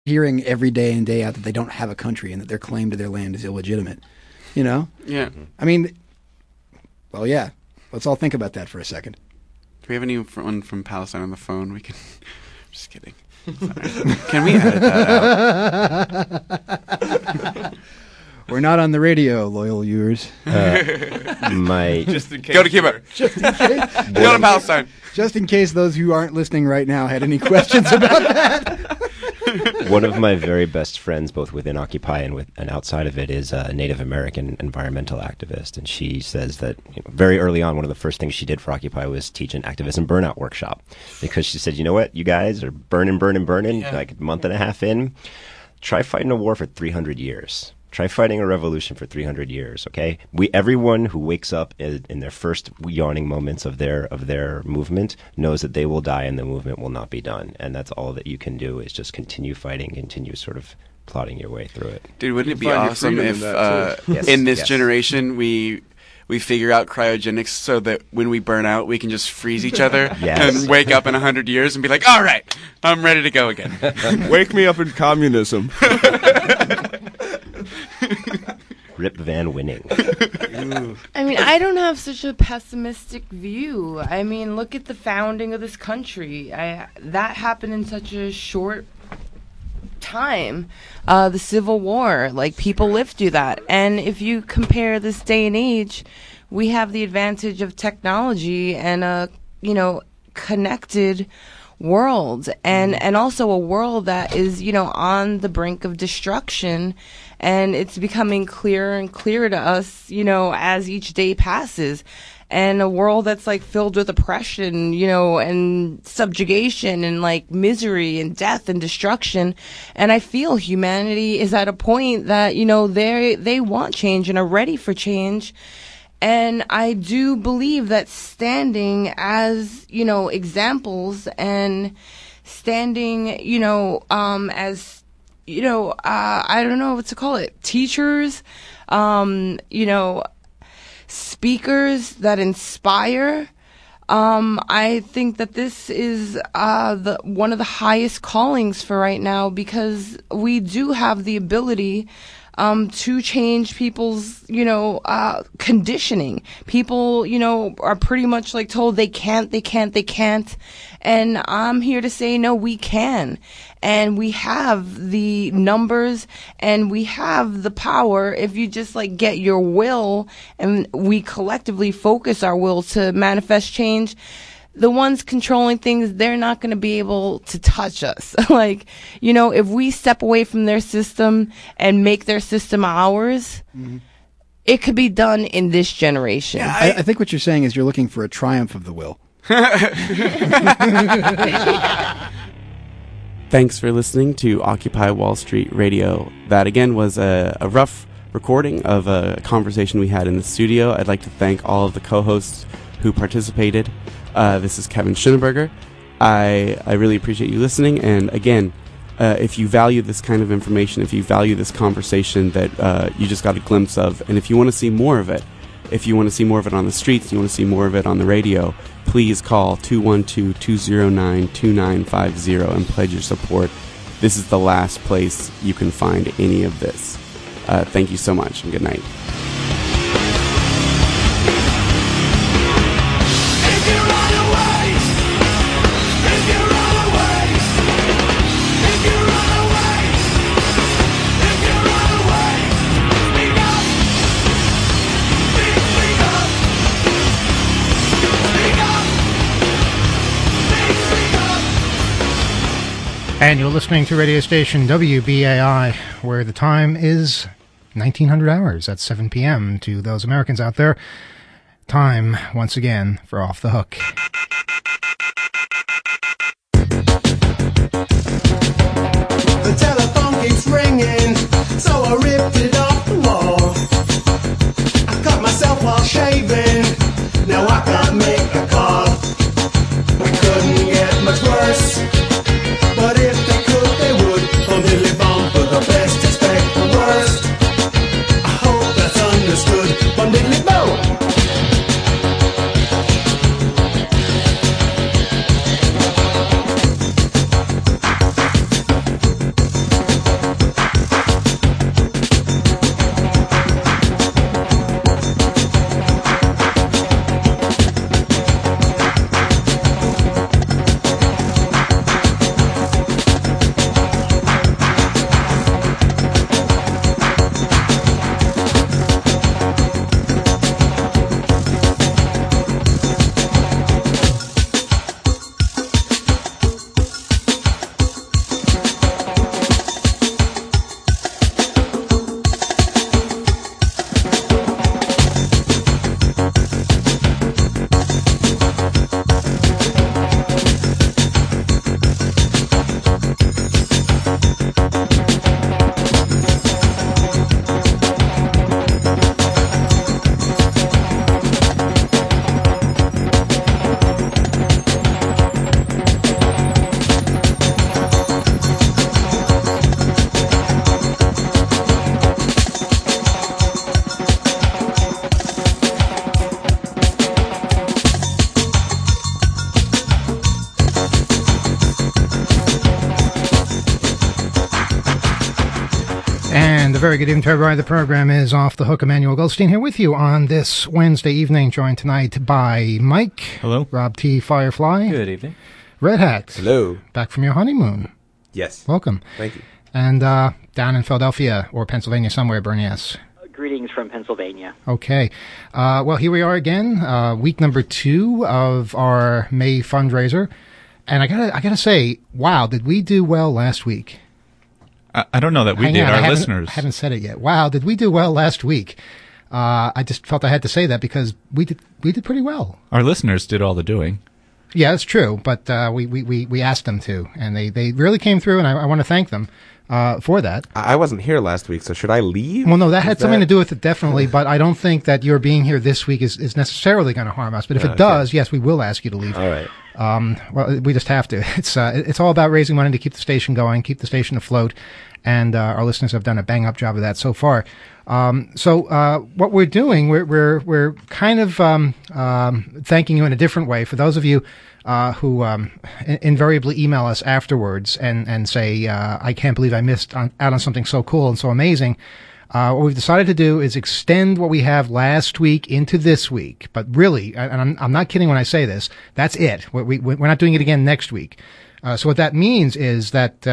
hearing every day in, day out that they don't have a country and that their claim to their land is illegitimate. You know? Yeah. I mean, well, yeah. Let's all think about that for a second. Do we have anyone from Palestine on the phone? We can... Just kidding. Sorry. Can we edit that out? We're not on the radio, loyal viewers. Just in case. Go to Cuba. Just in case. Go to Palestine. Just in case those who aren't listening right now had any questions about that. One of my very best friends, both within Occupy and outside of it, is a Native American environmental activist. And she says that very early on, one of the first things she did for Occupy was teach an activism burnout workshop. Because she said, you know what, you guys are burning, like a month and a half in. Try fighting a war for 300 years. Try fighting a revolution for 300 years, okay? Everyone who wakes up in their first yawning moments of their movement knows that they will die and the movement will not be done. And that's all that you can do is just continue fighting, continue sort of plotting your way through it. Dude, wouldn't it be awesome if Yes, in this yes. generation we figure out cryogenics so that when we burn out, we can just freeze each other Yes. and wake up in 100 years and be like, all right, I'm ready to go again. Wake me up in communism. Rip Van Winning. I mean, I don't have such a pessimistic view. I mean, look at the founding of this country. That happened in such a short time. The Civil War, like, people lived through that. And if you compare this day and age, we have the advantage of technology and a, connected world and also a world that is, on the brink of destruction. And it's becoming clearer and clearer to us, as each day passes. And a world that's like filled with oppression, and subjugation and like misery and death and destruction. And I feel humanity is at a point that, they want change and are ready for change. And I do believe that standing as, examples and standing, as, I don't know what to call it, teachers, speakers that inspire. I think that this is one of the highest callings for right now, because we do have the ability to change people's, conditioning. People, are pretty much like told they can't. And I'm here to say, no, we can. And we have the numbers and we have the power if you just like get your will and we collectively focus our will to manifest change. The ones controlling things, they're not going to be able to touch us. Like, if we step away from their system and make their system ours, it could be done in this generation. Yeah, I think what you're saying is you're looking for a triumph of the will. Thanks for listening to Occupy Wall Street Radio. That, again, was a rough recording of a conversation we had in the studio. I'd like to thank all of the co-hosts who participated. This is Kevin Schoenberger. I really appreciate you listening. And, again, if you value this kind of information, if you value this conversation that you just got a glimpse of, and if you want to see more of it, if you want to see more of it on the streets, you want to see more of it on the radio, please call 212-209-2950 and pledge your support. This is the last place you can find any of this. Thank you so much, and good night. And you're listening to radio station WBAI, where the time is 1900 hours at 7 p.m. to those Americans out there. Time, once again, for Off the Hook. The telephone keeps ringing, so I ripped it off the wall. I cut myself while shaving, now I can't make a call. We couldn't get much worse, but if they could, they would. From Dilly Bomb for the best, expect the worst. I hope that's understood. From Dilly Bomb. And a very good evening to everybody. The program is Off the Hook. Emmanuel Goldstein here with you on this Wednesday evening, joined tonight by Mike. Hello. Rob T. Firefly. Good evening. Red Hat. Hello. Back from your honeymoon. Yes. Welcome. Thank you. And down in Philadelphia or Pennsylvania somewhere, Bernie S. Greetings from Pennsylvania. Okay. Well, here we are again, week number 2 of our May fundraiser. And I gotta say, wow, did we do well last week? I don't know that we Hang did. on, Our listeners. I haven't said it yet. Wow, did we do well last week? I just felt I had to say that because we did pretty well. Our listeners did all the doing. Yeah, it's true, but we asked them to, and they really came through, and I want to thank them for that. I wasn't here last week, so should I leave? Well, no, that had something to do with it, definitely, but I don't think that your being here this week is necessarily going to harm us. But if it does, yes, we will ask you to leave. All right. Well, we just have to. It's all about raising money to keep the station going, keep the station afloat, and our listeners have done a bang-up job of that so far. So what we're doing, we're kind of thanking you in a different way. For those of you who invariably email us afterwards and say, I can't believe I missed out on something so cool and so amazing. What we've decided to do is extend what we have last week into this week. But really, and I'm not kidding when I say this, that's it. We're not doing it again next week. So what that means is that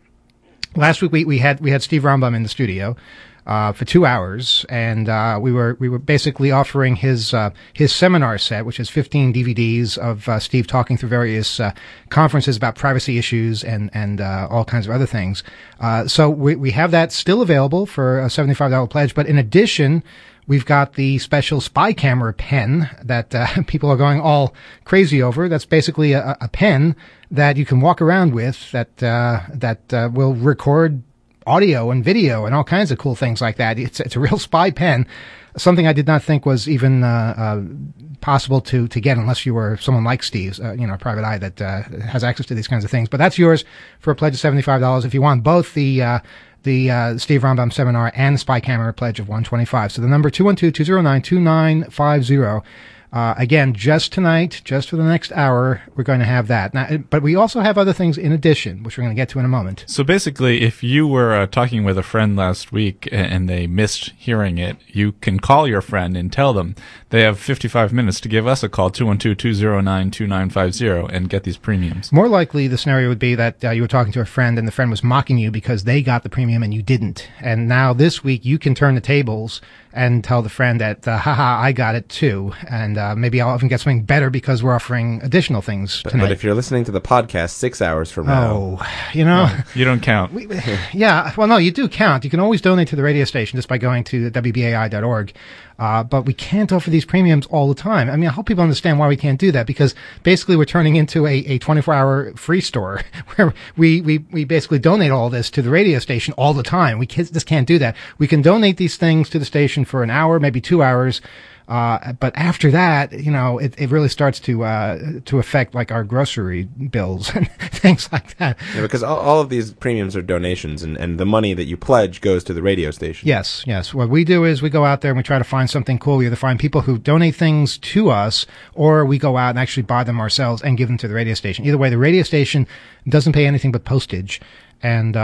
last week we had Steve Rambam in the studio for 2 hours, and we were basically offering his seminar set, which is 15 DVDs of Steve talking through various conferences about privacy issues and all kinds of other things. So we have that still available for a $75 pledge, but in addition, we've got the special spy camera pen that people are going all crazy over. That's basically a pen that you can walk around with that will record audio and video and all kinds of cool things like that. It's a real spy pen, something I did not think was even possible to get unless you were someone like Steve's, a private eye that has access to these kinds of things. But that's yours for a pledge of $75 if you want both the Steve Rambam seminar and the spy camera pledge of $125. So the number 212-209-2950. Again, just tonight, just for the next hour, we're going to have that. Now, but we also have other things in addition, which we're going to get to in a moment. So basically, if you were talking with a friend last week and they missed hearing it, you can call your friend and tell them they have 55 minutes to give us a call, 212-209-2950, and get these premiums. More likely, the scenario would be that you were talking to a friend and the friend was mocking you because they got the premium and you didn't. And now this week, you can turn the tables and tell the friend that, haha, I got it too. And maybe I'll even get something better because we're offering additional things tonight. But if you're listening to the podcast 6 hours from now... Oh, you know... No, you don't count. Yeah, well, no, you do count. You can always donate to the radio station just by going to WBAI.org. But we can't offer these premiums all the time. I mean, I hope people understand why we can't do that, because basically we're turning into a 24-hour free store where we basically donate all this to the radio station all the time. We just can't do that. We can donate these things to the station for an hour, maybe 2 hours. But after that, it really starts to affect like our grocery bills and things like that. Yeah, because all of these premiums are donations, and the money that you pledge goes to the radio station. Yes. What we do is we go out there and we try to find something cool. We either find people who donate things to us, or we go out and actually buy them ourselves and give them to the radio station. Either way, the radio station doesn't pay anything but postage, and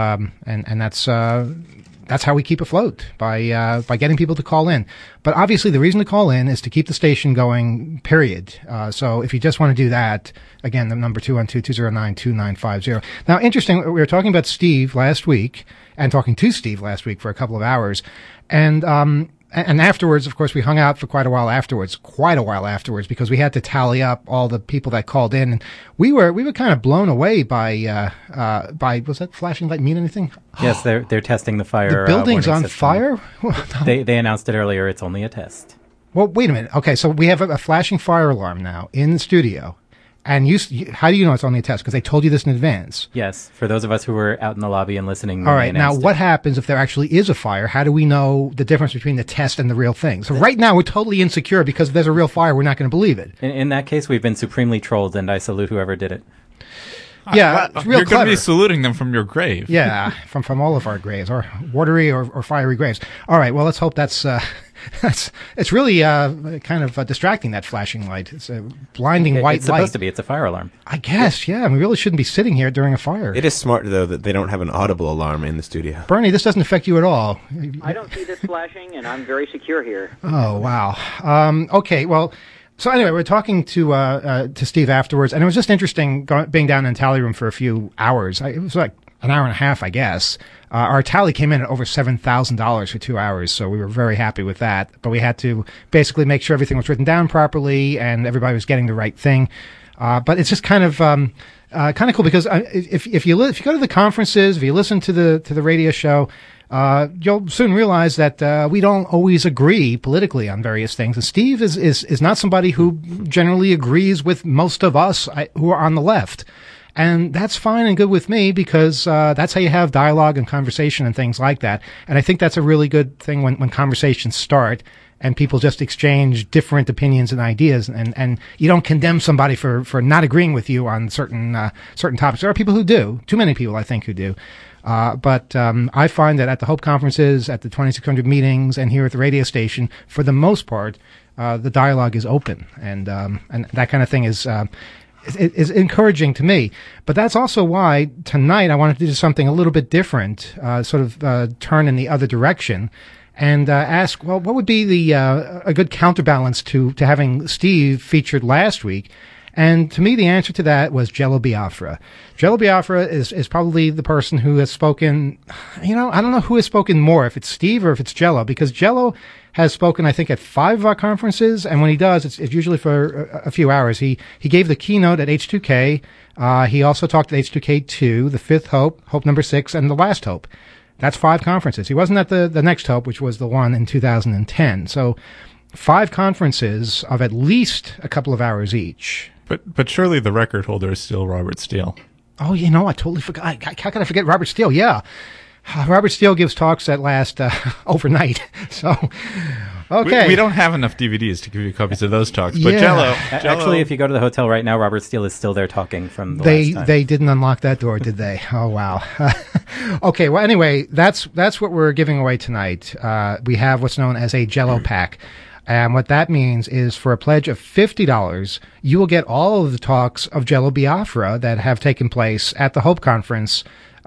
that's how we keep afloat, by getting people to call in. But obviously the reason to call in is to keep the station going, period. So if you just want to do that, again, the number 212-209-2950. Now, interesting, we were talking about Steve last week and talking to Steve last week for a couple of hours. And afterwards, of course, we hung out for quite a while afterwards, because we had to tally up all the people that called in. And we were kind of blown away by was that flashing light mean anything? Yes, they're testing the fire. The building's on system. fire? They announced it earlier. It's only a test. Well, wait a minute. Okay, so we have a flashing fire alarm now in the studio. And how do you know it's only a test? Because they told you this in advance. Yes, for those of us who were out in the lobby and listening. All right, now what happens if there actually is a fire? How do we know the difference between the test and the real thing? So right now we're totally insecure because if there's a real fire, we're not going to believe it. In that case, we've been supremely trolled, and I salute whoever did it. Yeah, it's real You're going clever. to be saluting them from your grave. Yeah, from all of our graves, or watery or fiery graves. All right, well, let's hope that's it's really kind of distracting, that flashing light. It's a blinding white It's light. supposed to be. It's a fire alarm. I guess, yeah. We really shouldn't be sitting here during a fire. It is smart, though, that they don't have an audible alarm in the studio. Bernie, this doesn't affect you at all. I don't see this flashing, and I'm very secure here. Oh, wow. Okay, well, so anyway, we're talking to Steve afterwards, and it was just interesting being down in the tally room for a few hours. It was like an hour and a half, I guess. Our tally came in at over $7,000 for 2 hours, so we were very happy with that. But we had to basically make sure everything was written down properly and everybody was getting the right thing. But it's just kind of cool because if you go to the conferences, if you listen to the radio show, you'll soon realize that we don't always agree politically on various things. And Steve is not somebody who generally agrees with most of us who are on the left. And that's fine and good with me because that's how you have dialogue and conversation and things like that. And I think that's a really good thing when conversations start and people just exchange different opinions and ideas. And you don't condemn somebody for not agreeing with you on certain topics. There are people who do. Too many people, I think, who do. But I find that at the Hope conferences, at the 2600 meetings, and here at the radio station, for the most part, the dialogue is open. And that kind of thing is encouraging to me. But that's also why tonight I wanted to do something a little bit different, turn in the other direction, and ask, well, what would be a good counterbalance to having Steve featured last week? And to me, the answer to that was Jello Biafra. Jello Biafra is probably the person who has spoken, I don't know who has spoken more, if it's Steve or if it's Jello, because Jello has spoken, I think, at 5 of our conferences, and when he does, it's usually for a few hours. He gave the keynote at H2K. He also talked at H2K2, the fifth Hope, Hope number 6, and the last Hope. That's 5 conferences. He wasn't at the next Hope, which was the one in 2010. So 5 conferences of at least a couple of hours each. But surely the record holder is still Robert Steele. Oh, I totally forgot. How could I forget Robert Steele? Yeah. Robert Steele gives talks that last overnight. So, okay. We don't have enough DVDs to give you copies of those talks. But Yeah. Jello. Actually, if you go to the hotel right now, Robert Steele is still there talking from the last time. They didn't unlock that door, did they? Oh, wow. Okay, well, anyway, that's what we're giving away tonight. We have what's known as a Jello pack. And what that means is for a pledge of $50, you will get all of the talks of Jello Biafra that have taken place at the Hope Conference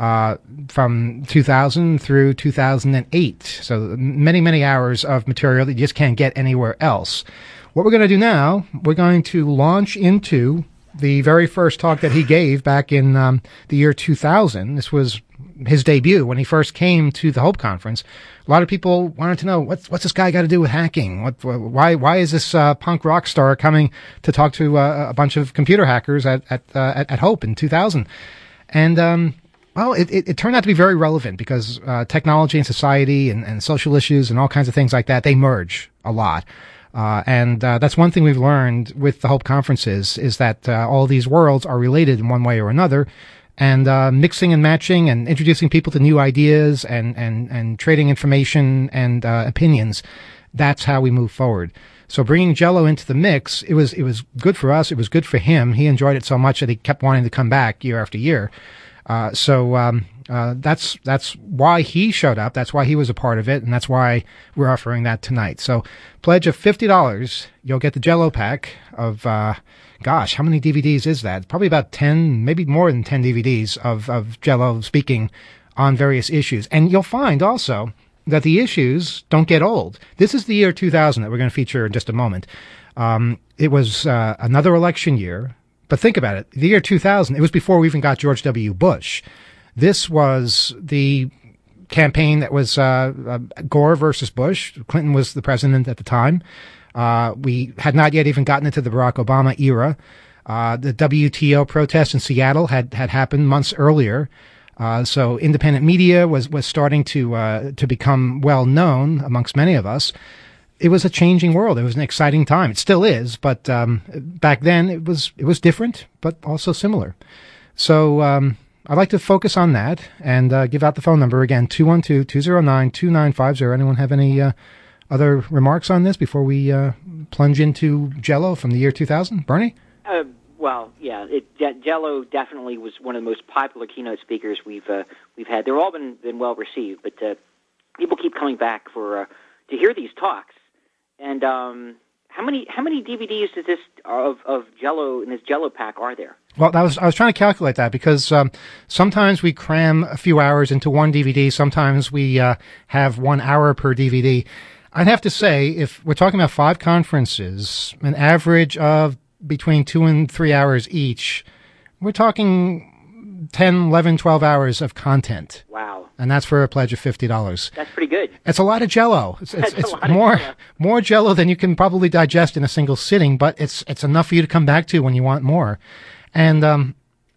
from 2000 through 2008. So many, many hours of material that you just can't get anywhere else. What we're going to do now, we're going to launch into the very first talk that he gave back in the year 2000. This was his debut when he first came to the Hope Conference. A lot of people wanted to know what's this guy got to do with hacking? Why is this punk rock star coming to talk to a bunch of computer hackers at Hope in 2000? And well, it turned out to be very relevant because technology and society and social issues and all kinds of things like that, they merge a lot. And that's one thing we've learned with the Hope conferences is that all these worlds are related in one way or another. And mixing and matching and introducing people to new ideas and trading information and opinions, that's how we move forward. So bringing Jello into the mix, it was good for us. It was good for him. He enjoyed it so much that he kept wanting to come back year after year. So that's why he showed up. That's why he was a part of it, and that's why we're offering that tonight. So pledge of $50, you'll get the Jello pack of gosh, how many DVDs is that? Probably about 10, maybe more than 10 DVDs of Jello speaking on various issues. And you'll find also that the issues don't get old. This is the year 2000 that we're going to feature in just a moment. It was another election year. But think about it. The year 2000, it was before we even got George W. Bush. This was the campaign that was Gore versus Bush. Clinton was the president at the time. We had not yet even gotten into the Barack Obama era. The WTO protest in Seattle had happened months earlier. So independent media was starting to become well known amongst many of us. It was a changing world. It was an exciting time. It still is, but back then it was different, but also similar. So I'd like to focus on that and give out the phone number again, 212-209-2950. Anyone have any other remarks on this before we plunge into Jello from the year 2000? Bernie? Well, yeah, Jello definitely was one of the most popular keynote speakers we've had. They've all been well received, but people keep coming back for to hear these talks. And how many DVDs is this of Jello in this Jello pack are there? Well, I was trying to calculate that because sometimes we cram a few hours into one DVD. Sometimes we have 1 hour per DVD. I'd have to say, if we're talking about 5 conferences, an average of between 2 and 3 hours each, we're talking 10, 11, 12 hours of content. Wow. And that's for a pledge of $50. That's pretty good. It's a lot of Jello. It's lot more Jello than you can probably digest in a single sitting, but it's enough for you to come back to when you want more. And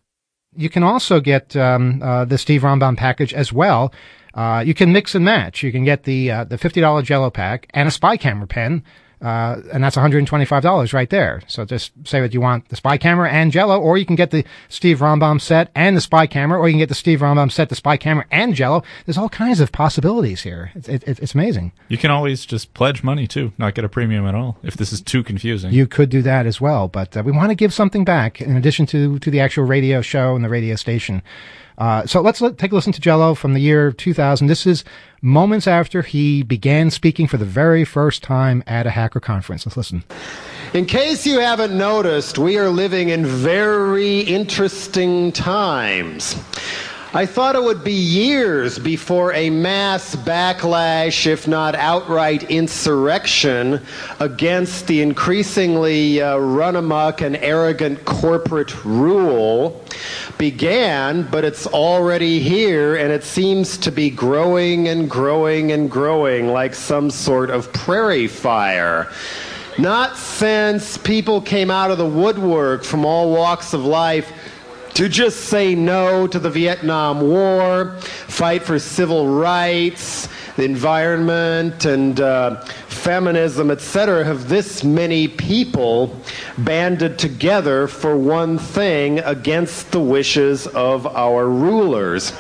you can also get the Steve Rambam package as well. You can mix and match. You can get the $50 Jello pack and a spy camera pen, and that's $125 right there. So just say that you want the spy camera and Jello, or you can get the Steve Rambam set and the spy camera, or you can get the Steve Rambam set, the spy camera, and Jello. There's all kinds of possibilities here. It's amazing. You can always just pledge money too, not get a premium at all if this is too confusing. You could do that as well, but we want to give something back in addition to the actual radio show and the radio station. So let's take a listen to Jello from the year 2000. This is moments after he began speaking for the very first time at a hacker conference. Let's listen. In case you haven't noticed, we are living in very interesting times. I thought it would be years before a mass backlash, if not outright insurrection, against the increasingly run-amok and arrogant corporate rule began, but it's already here, and it seems to be growing and growing and growing like some sort of prairie fire. Not since people came out of the woodwork from all walks of life to just say no to the Vietnam War, fight for civil rights, the environment, and feminism, etc., have this many people banded together for one thing against the wishes of our rulers.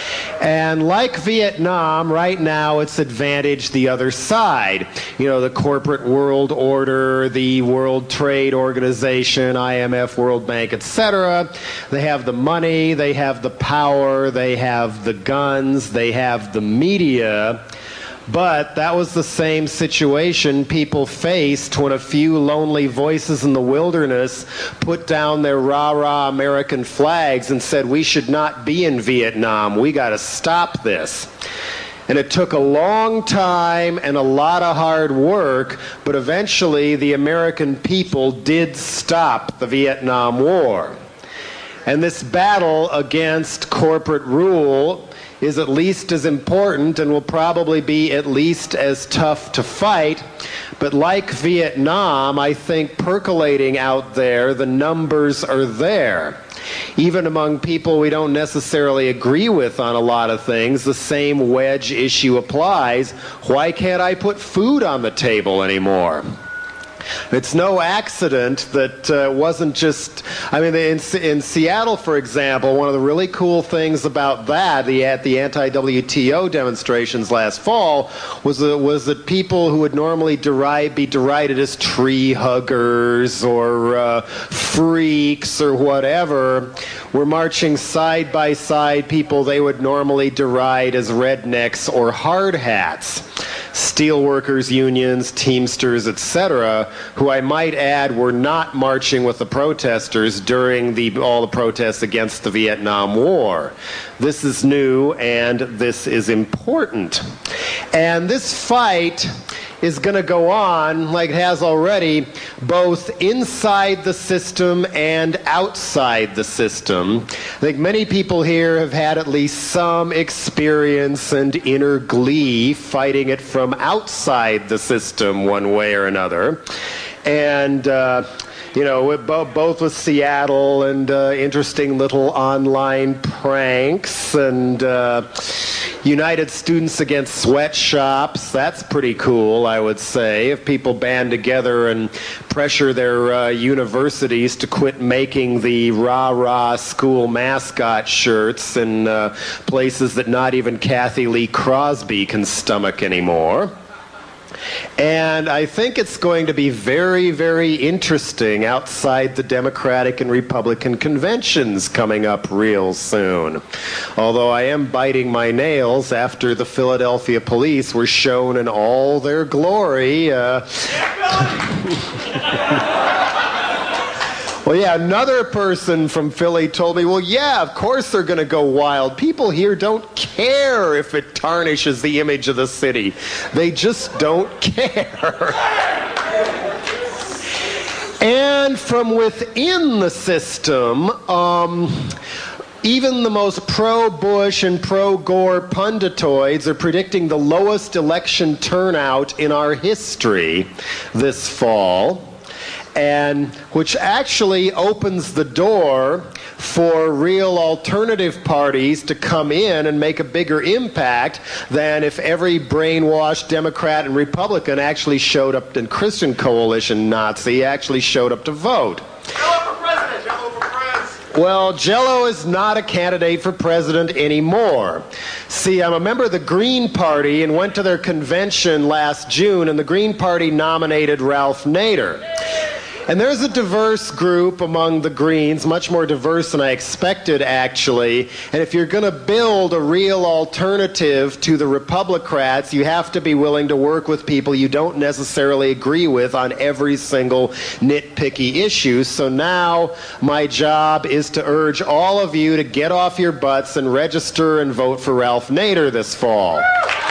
And like Vietnam, right now it's advantaged the other side. You know, the corporate world order, the World Trade Organization, IMF, World Bank, etc. They have the money, they have the power, they have the guns, they have the media. But that was the same situation people faced when a few lonely voices in the wilderness put down their rah-rah American flags and said, we should not be in Vietnam. We got to stop this. And it took a long time and a lot of hard work, but eventually the American people did stop the Vietnam War. And this battle against corporate rule is at least as important and will probably be at least as tough to fight. But like Vietnam, I think percolating out there, the numbers are there. Even among people we don't necessarily agree with on a lot of things, the same wedge issue applies. Why can't I put food on the table anymore? It's no accident that wasn't just, I mean, in Seattle, for example, one of the really cool things about that, at the anti-WTO demonstrations last fall, was that people who would normally be derided as tree huggers or freaks or whatever were marching side by side people they would normally deride as rednecks or hard hats. Steelworkers unions, Teamsters, etc., who I might add were not marching with the protesters during all the protests against the Vietnam War. This is new and this is important. And this fight is going to go on, like it has already, both inside the system and outside the system. I think many people here have had at least some experience and inner glee fighting it from outside the system one way or another. And you know, both with Seattle and interesting little online pranks and United Students Against Sweatshops. That's pretty cool, I would say, if people band together and pressure their universities to quit making the rah-rah school mascot shirts in places that not even Kathy Lee Crosby can stomach anymore. And I think it's going to be very, very interesting outside the Democratic and Republican conventions coming up real soon. Although I am biting my nails after the Philadelphia police were shown in all their glory. Well, yeah, another person from Philly told me, well, yeah, of course they're going to go wild. People here don't care if it tarnishes the image of the city. They just don't care. And from within the system, even the most pro-Bush and pro-Gore punditoids are predicting the lowest election turnout in our history this fall, and which actually opens the door for real alternative parties to come in and make a bigger impact than if every brainwashed Democrat and Republican actually showed up, and Christian Coalition Nazi actually showed up to vote. Well, Jello is not a candidate for president anymore. See, I'm a member of the Green Party and went to their convention last June, and the Green Party nominated Ralph Nader. And there's a diverse group among the Greens, much more diverse than I expected, actually. And if you're going to build a real alternative to the Republicrats, you have to be willing to work with people you don't necessarily agree with on every single nitpicky issue. So now my job is to urge all of you to get off your butts and register and vote for Ralph Nader this fall.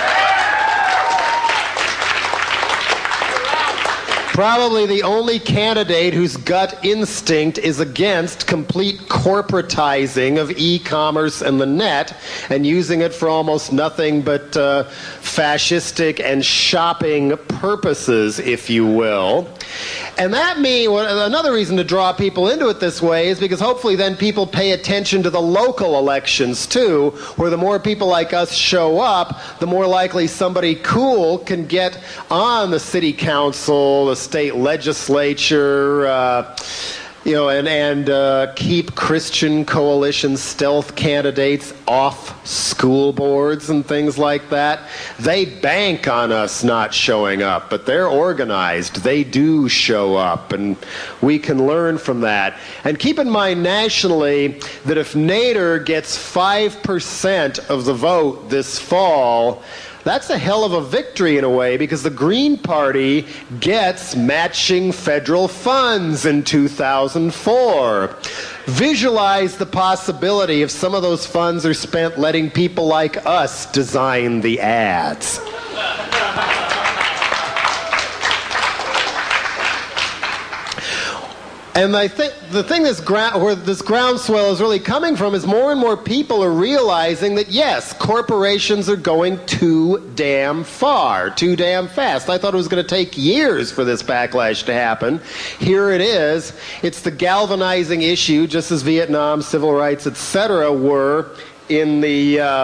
Probably the only candidate whose gut instinct is against complete corporatizing of e-commerce and the net and using it for almost nothing but fascistic and shopping purposes, if you will. And that means, another reason to draw people into it this way is because hopefully then people pay attention to the local elections too, where the more people like us show up, the more likely somebody cool can get on the city council, the state legislature, and keep Christian Coalition stealth candidates off school boards and things like that. They bank on us not showing up, but they're organized. They do show up, and we can learn from that. And keep in mind nationally that if Nader gets 5% of the vote this fall, that's a hell of a victory in a way, because the Green Party gets matching federal funds in 2004. Visualize the possibility if some of those funds are spent letting people like us design the ads. And I think the thing where this groundswell is really coming from is more and more people are realizing that, yes, corporations are going too damn far, too damn fast. I thought it was going to take years for this backlash to happen. Here it is. It's the galvanizing issue, just as Vietnam, civil rights, etc. were in the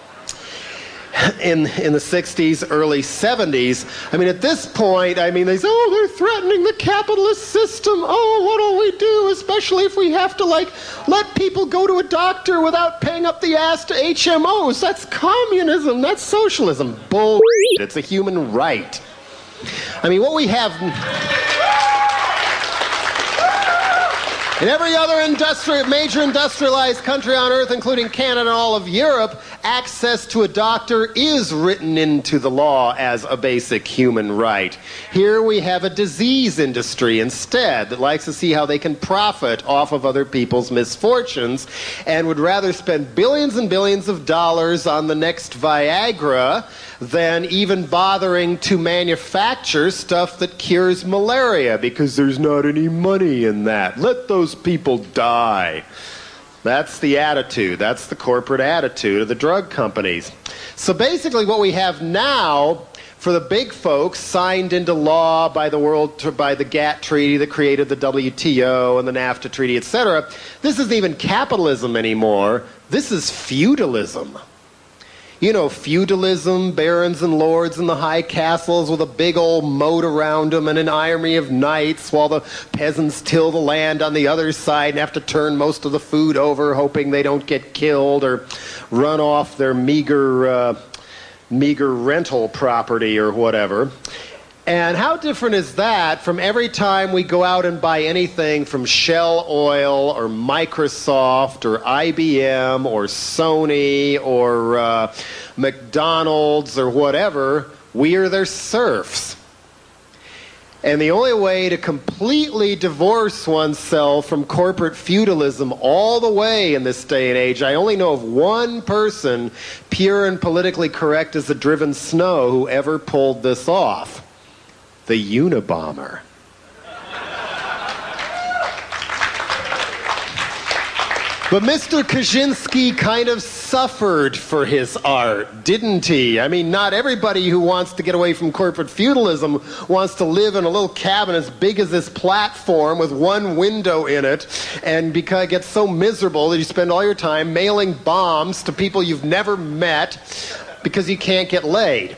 in the 60s, early 70s. I mean, at this point, they say, oh, they're threatening the capitalist system. Oh, what'll we do, especially if we have to, let people go to a doctor without paying up the ass to HMOs. That's communism. That's socialism. Bull. It's a human right. What we have... In every other major industrialized country on earth, including Canada and all of Europe, access to a doctor is written into the law as a basic human right. Here we have a disease industry instead that likes to see how they can profit off of other people's misfortunes and would rather spend billions and billions of dollars on the next Viagra than even bothering to manufacture stuff that cures malaria, because there's not any money in that. Let those people die. That's the attitude. That's the corporate attitude of the drug companies. So basically what we have now for the big folks signed into law by the GATT treaty that created the WTO and the NAFTA treaty, etc., this isn't even capitalism anymore. This is feudalism. You know, feudalism, barons and lords in the high castles with a big old moat around them and an army of knights while the peasants till the land on the other side and have to turn most of the food over hoping they don't get killed or run off their meager meager rental property or whatever. And how different is that from every time we go out and buy anything from Shell Oil or Microsoft or IBM or Sony or McDonald's or whatever? We are their serfs. And the only way to completely divorce oneself from corporate feudalism all the way in this day and age, I only know of one person, pure and politically correct as the driven snow, who ever pulled this off. The Unabomber. But Mr. Kaczynski kind of suffered for his art, didn't he? I mean, not everybody who wants to get away from corporate feudalism wants to live in a little cabin as big as this platform with one window in it, and because it gets so miserable that you spend all your time mailing bombs to people you've never met because you can't get laid.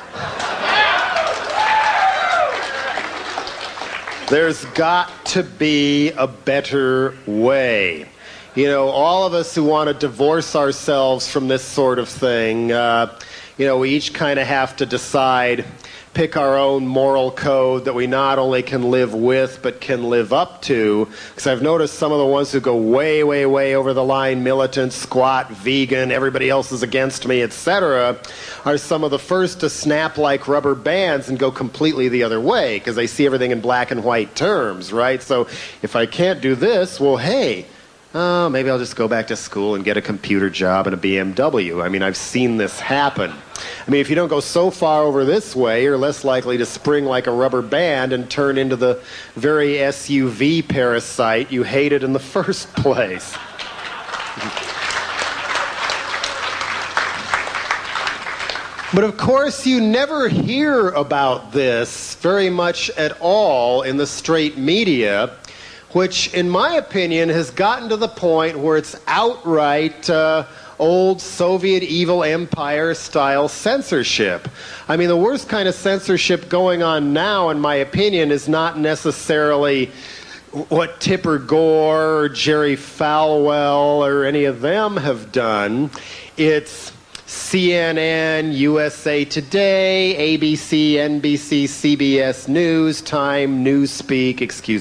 There's got to be a better way. You know, all of us who want to divorce ourselves from this sort of thing, we each kind of have to decide, pick our own moral code that we not only can live with but can live up to. Because I've noticed some of the ones who go way, way, way over the line, militant, squat, vegan, everybody else is against me, etc., are some of the first to snap like rubber bands and go completely the other way because they see everything in black and white terms, right? So if I can't do this, well, hey, maybe I'll just go back to school and get a computer job and a BMW. I mean, I've seen this happen. I mean, if you don't go so far over this way, you're less likely to spring like a rubber band and turn into the very SUV parasite you hated in the first place. But of course, you never hear about this very much at all in the straight media, which, in my opinion, has gotten to the point where it's outright old Soviet evil empire-style censorship. I mean, the worst kind of censorship going on now, in my opinion, is not necessarily what Tipper Gore or Jerry Falwell or any of them have done. It's CNN, USA Today, ABC, NBC, CBS News, Time, Newsweek,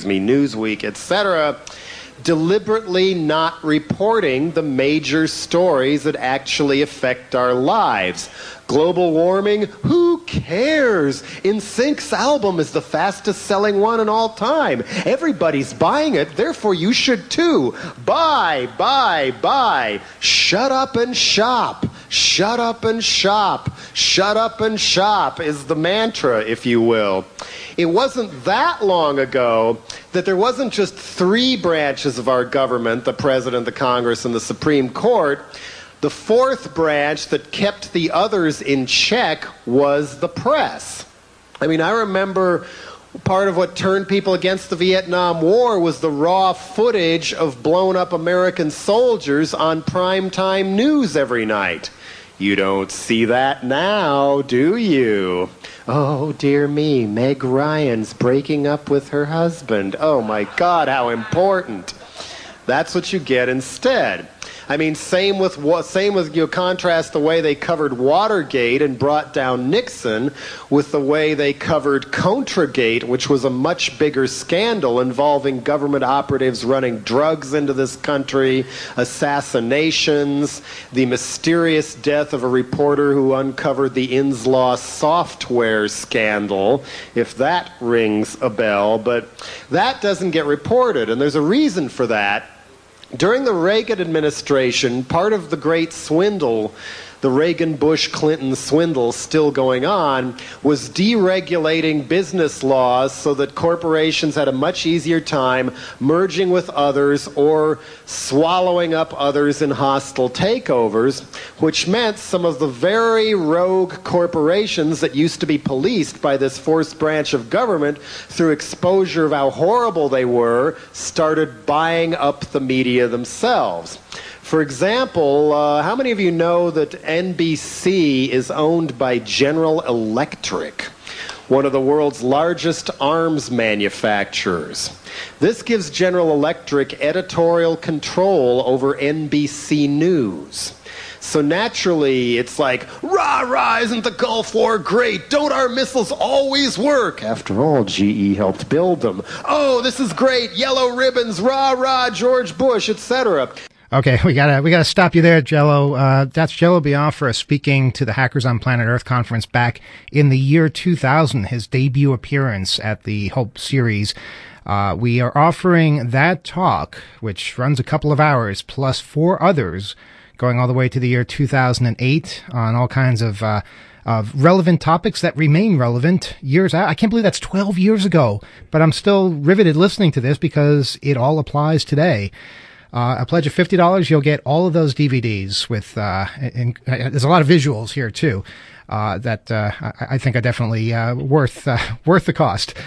etc., deliberately not reporting the major stories that actually affect our lives. Global warming? Who cares? NSYNC's album is the fastest selling one in all time. Everybody's buying it, therefore you should too. Buy, buy, buy. Shut up and shop. Shut up and shop. Shut up and shop is the mantra, if you will. It wasn't that long ago that there wasn't just three branches of our government, the President, the Congress, and the Supreme Court. The fourth branch that kept the others in check was the press. I mean, I remember part of what turned people against the Vietnam War was the raw footage of blown up American soldiers on primetime news every night. You don't see that now, do you? Oh, dear me, Meg Ryan's breaking up with her husband. Oh, my God, how important. That's what you get instead. I mean, same with contrast the way they covered Watergate and brought down Nixon with the way they covered Contragate, which was a much bigger scandal involving government operatives running drugs into this country, assassinations, the mysterious death of a reporter who uncovered the Inslaw software scandal, if that rings a bell. But that doesn't get reported, and there's a reason for that. During the Reagan administration, part of the great swindle, the Reagan-Bush-Clinton swindle still going on, was deregulating business laws so that corporations had a much easier time merging with others or swallowing up others in hostile takeovers, which meant some of the very rogue corporations that used to be policed by this fourth branch of government through exposure of how horrible they were, started buying up the media themselves. For example, how many of you know that NBC is owned by General Electric? one of the world's largest arms manufacturers. This gives General Electric editorial control over NBC News. So naturally, it's like, rah, rah, isn't the Gulf War great? Don't our missiles always work? After all, GE helped build them. Oh, this is great. Yellow ribbons, rah, rah, George Bush, etc. Okay, we gotta stop you there, Jello. That's Jello Biafra speaking to the Hackers on Planet Earth conference back in the year 2000, his debut appearance at the Hope series. We are offering that talk, which runs a couple of hours, plus 4 others, going all the way to the year 2008 on all kinds of relevant topics that remain relevant years out. I can't believe that's 12 years ago, but I'm still riveted listening to this because it all applies today. A pledge of $50, you'll get all of those DVDs with, there's a lot of visuals here too. That I think are definitely worth the cost.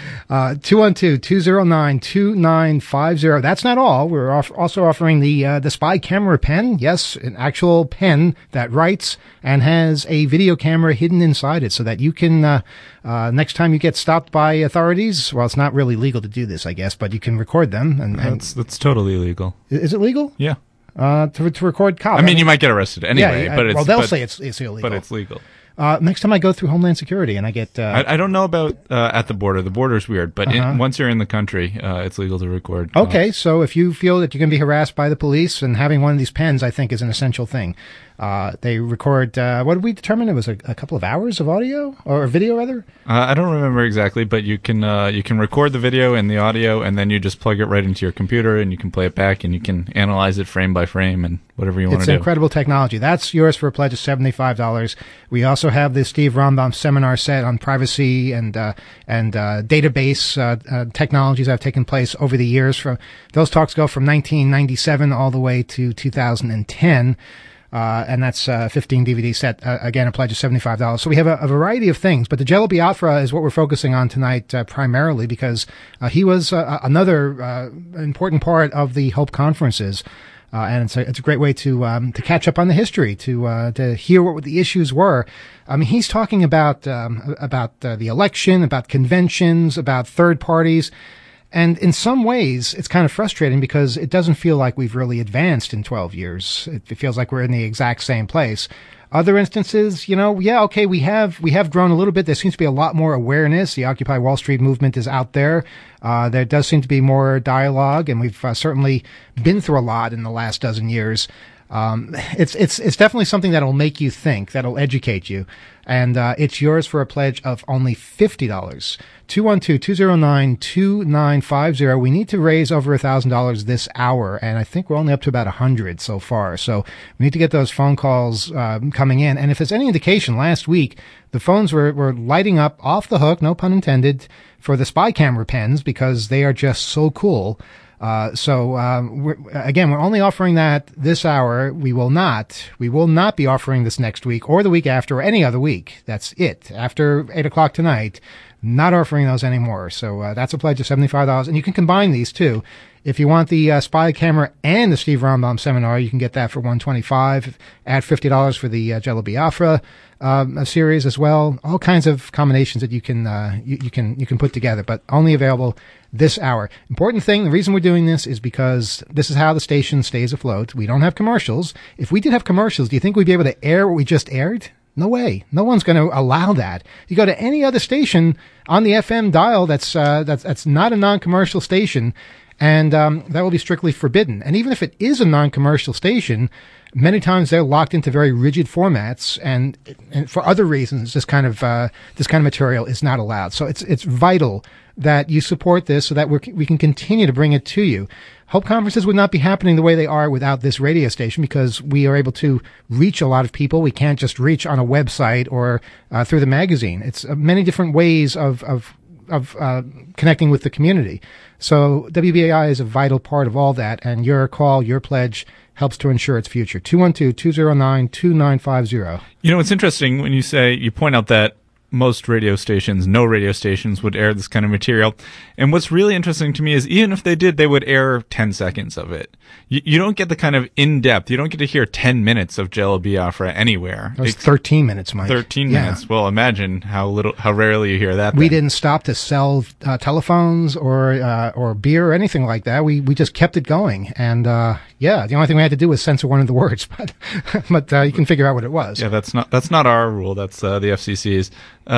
212-209-2950. That's not all. We're also offering the spy camera pen. Yes, an actual pen that writes and has a video camera hidden inside it, so that you can next time you get stopped by authorities. Well, it's not really legal to do this, I guess, but you can record them. And that's totally legal. Is it legal? Yeah. To record cops. I mean, you might get arrested anyway, yeah, but they'll say it's illegal, but it's legal. Next time I go through Homeland Security and I get... I don't know about at the border. The border's weird, but once you're in the country, it's legal to record. Okay, so if you feel that you're going to be harassed by the police, and having one of these pens, I think, is an essential thing. They record, what did we determine? It was a couple of hours of audio? Or video, rather? I don't remember exactly, but you can record the video and the audio, and then you just plug it right into your computer, and you can play it back, and you can analyze it frame by frame, and whatever you want to do. It's incredible technology. That's yours for a pledge of $75. We also have the Steve Rambam seminar set on privacy and database technologies that have taken place over the years. Those talks go from 1997 all the way to 2010. And that's a 15 DVD set. Again, a pledge of $75. So we have a variety of things, but the Jello Biafra is what we're focusing on tonight, primarily because, he was, another, important part of the Hope conferences. And it's a great way to catch up on the history, to hear what the issues were. I mean, he's talking about the election, about conventions, about third parties. And in some ways, it's kind of frustrating because it doesn't feel like we've really advanced in 12 years. It feels like we're in the exact same place. Other instances, we have grown a little bit. There seems to be a lot more awareness. The Occupy Wall Street movement is out there. There does seem to be more dialogue, and we've certainly been through a lot in the last dozen years. It's definitely something that'll make you think, that'll educate you. And it's yours for a pledge of only $50. 212-209-2950. We need to raise over $1,000 this hour, and I think we're only up to about 100 so far. So we need to get those phone calls coming in. And if there's any indication, last week the phones were lighting up off the hook, no pun intended, for the spy camera pens because they are just so cool. We're only offering that this hour. We will not be offering this next week or the week after or any other week. That's it. After 8 o'clock tonight, not offering those anymore. So, that's a pledge of $75. And you can combine these too. If you want the spy camera and the Steve Rambam seminar, you can get that for $125. Add $50 for the Jello Biafra series as well. All kinds of combinations that you can put together, but only available this hour. Important thing, the reason we're doing this is because this is how the station stays afloat. We don't have commercials. If we did have commercials, do you think we'd be able to air what we just aired? No way. No one's going to allow that. You go to any other station on the FM dial that's not a non-commercial station, and that will be strictly forbidden. And even if it is a non-commercial station, many times they're locked into very rigid formats, and for other reasons, this kind of material is not allowed. So it's vital that you support this so that we can continue to bring it to you. Hope conferences would not be happening the way they are without this radio station, because we are able to reach a lot of people. We can't just reach on a website or through the magazine. It's many different ways of connecting with the community. So WBAI is a vital part of all that, and your call, your pledge, helps to ensure its future. 212-209-2950. You know, it's interesting when you point out that most radio stations, no radio stations would air this kind of material. And what's really interesting to me is even if they did, they would air 10 seconds of it. You don't get the kind of in-depth, you don't get to hear 10 minutes of Jello Biafra anywhere. It was 13 minutes, Mike. 13 minutes. Well, imagine how rarely you hear that. We didn't stop to sell telephones or beer or anything like that. We just kept it going. And, the only thing we had to do was censor one of the words, but you can figure out what it was. Yeah, that's not our rule. That's the FCC's.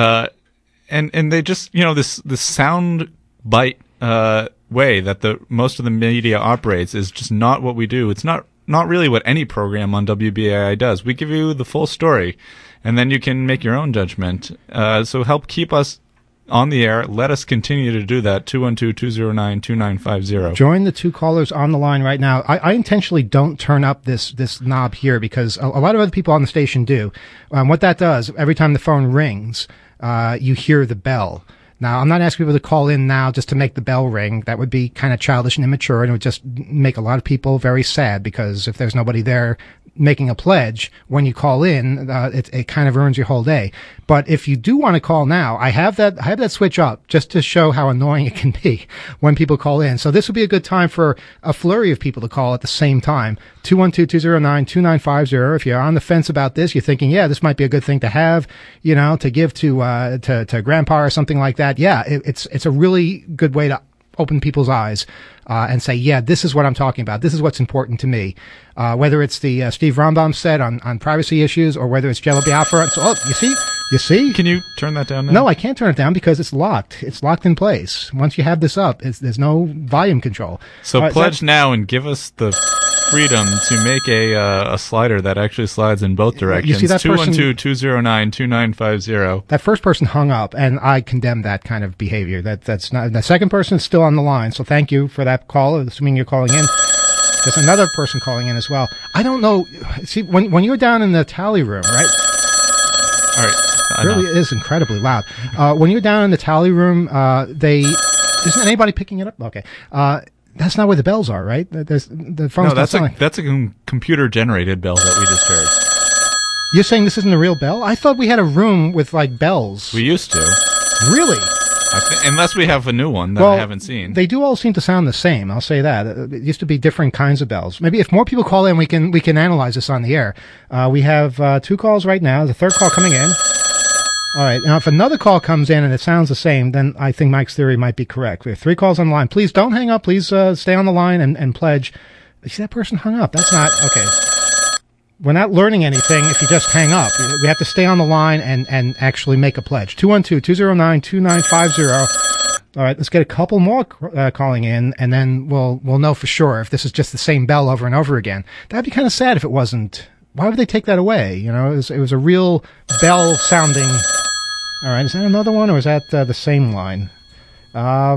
And they just, this sound bite way that most of the media operates is just not what we do. It's not really what any program on WBAI does. We give you the full story, and then you can make your own judgment. So help keep us on the air. Let us continue to do that. 212-209-2950. Join the two callers on the line right now. I intentionally don't turn up this knob here because a lot of other people on the station do. What that does, every time the phone rings, you hear the bell. Now, I'm not asking people to call in now just to make the bell ring. That would be kind of childish and immature, and it would just make a lot of people very sad because if there's nobody there making a pledge when you call in, it kind of ruins your whole day. But if you do want to call now, I have that switch up just to show how annoying it can be when people call in. So this would be a good time for a flurry of people to call at the same time. 212-209-2950. If you're on the fence about this, you're thinking, yeah, this might be a good thing to have, to give to grandpa or something like that. Yeah, it's a really good way to open people's eyes and say, yeah, this is what I'm talking about. This is what's important to me. Whether it's the Steve Rambam set on privacy issues or whether it's Jello Biafra. So, you see? Can you turn that down now? No, I can't turn it down because it's locked. It's locked in place. Once you have this up, there's no volume control. So pledge now and give us the freedom to make a slider that actually slides in both directions. You see that 212-209-2950. That first person hung up, and I condemn that kind of behavior. That's not. The second person is still on the line, so thank you for that call, assuming you're calling in. There's another person calling in as well. I don't know. See, when you're down in the tally room, right? All right. It really is incredibly loud. When you're down in the tally room, isn't anybody picking it up? Okay. That's not where the bells are, right? The phone's that's a computer generated bell that we just heard. You're saying this isn't a real bell? I thought we had a room with like bells. We used to. Really? Unless we have a new one that I haven't seen. They do all seem to sound the same. I'll say that. It used to be different kinds of bells. Maybe if more people call in, we can analyze this on the air. We have 2 calls right now. The third call coming in. All right. Now, if another call comes in and it sounds the same, then I think Mike's theory might be correct. We have 3 calls on the line. Please don't hang up. Please stay on the line and pledge. You see, that person hung up. That's not okay. We're not learning anything if you just hang up. We have to stay on the line and actually make a pledge. 212-209-2950. All right, let's get a couple more calling in, and then we'll know for sure if this is just the same bell over and over again. That'd be kind of sad if it wasn't. Why would they take that away? It was a real bell sounding. All right, is that another one, or is that the same line? I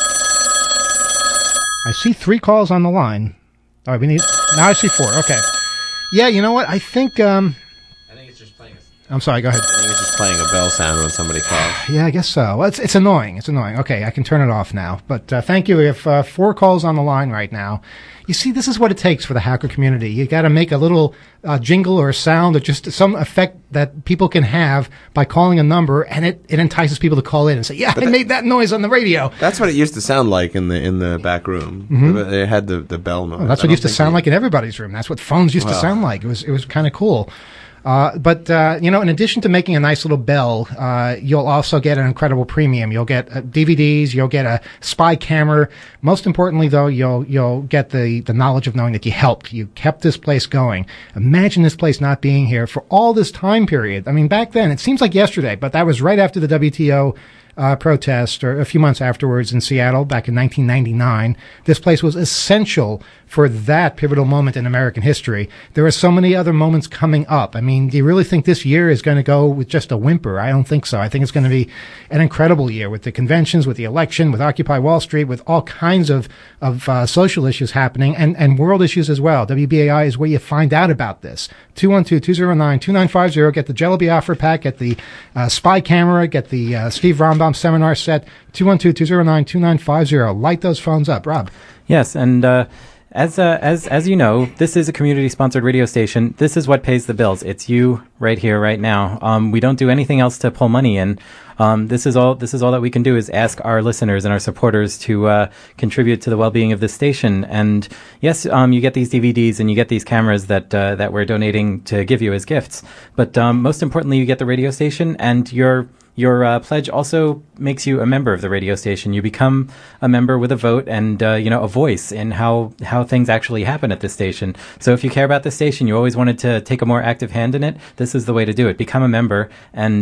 see 3 calls on the line. All right, now I see 4. Okay. Yeah, you know what? I think it's just playing. I'm sorry. Go ahead. I think it's just playing a bell sound when somebody calls. Yeah, I guess so. Well, it's annoying. It's annoying. Okay, I can turn it off now. But thank you. We have 4 calls on the line right now. You see, this is what it takes for the hacker community. You got to make a little jingle or a sound or just some effect that people can have by calling a number, and it entices people to call in and say, "Yeah, I made that noise on the radio." That's what it used to sound like in the back room. Mm-hmm. They had the bell noise. Well, that's what it used to sound like in everybody's room. That's what phones used to sound like. It was kind of cool. But in addition to making a nice little bell, you'll also get an incredible premium. You'll get DVDs, you'll get a spy camera. Most importantly, though, you'll get the knowledge of knowing that you helped. You kept this place going. Imagine this place not being here for all this time period. I mean, back then, it seems like yesterday, but that was right after the WTO protest, or a few months afterwards in Seattle back in 1999. This place was essential for that pivotal moment in American history. There are so many other moments coming up. I mean, do you really think this year is going to go with just a whimper? I don't think so. I think it's going to be an incredible year with the conventions, with the election, with Occupy Wall Street, with all kinds of social issues happening and world issues as well. WBAI is where you find out about this. 212-209-2950. Get the Jello Biafra pack, get the spy camera, get the Steve Rambam seminar set. 212-209-2950. Light those phones up. Rob. Yes, and as you know, this is a community-sponsored radio station. This is what pays the bills. It's you right here, right now. We don't do anything else to pull money in. This is all that we can do is ask our listeners and our supporters to contribute to the well-being of this station. And yes, you get these DVDs and you get these cameras that we're donating to give you as gifts. But most importantly, you get the radio station, and your pledge also makes you a member of the radio station. You become a member with a vote and a voice in how things actually happen at this station. So if you care about the station, you always wanted to take a more active hand in it, this is the way to do it. Become a member and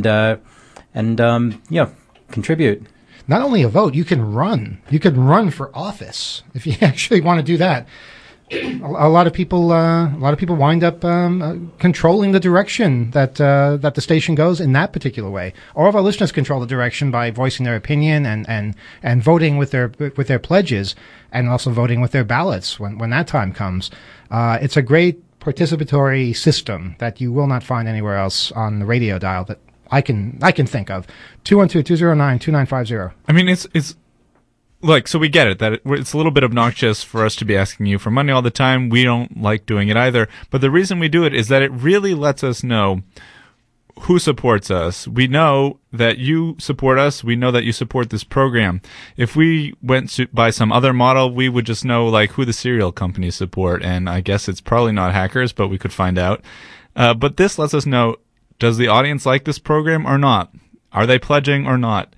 contribute. Not only a vote, you can run. You can run for office if you actually want to do that. A lot of people wind up controlling the direction that the station goes in that particular way. All of our listeners control the direction by voicing their opinion and voting with their pledges, and also voting with their ballots when that time comes. It's a great participatory system that you will not find anywhere else on the radio dial that I can think of. 212-209-2950. I mean, it's like, so we get it, that it's a little bit obnoxious for us to be asking you for money all the time. We don't like doing it either. But the reason we do it is that it really lets us know who supports us. We know that you support us. We know that you support this program. If we went by some other model, we would just know like who the cereal companies support. And I guess it's probably not hackers, but we could find out. But this lets us know, does the audience like this program or not? Are they pledging or not?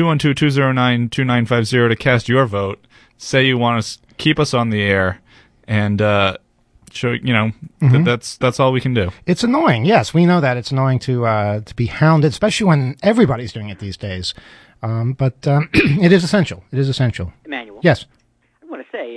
212-209-2950 to cast your vote. Say you want to keep us on the air, and show that's all we can do. It's annoying. Yes, we know that it's annoying to be hounded, especially when everybody's doing it these days. But it is essential. It is essential. Emmanuel. Yes. I want to say,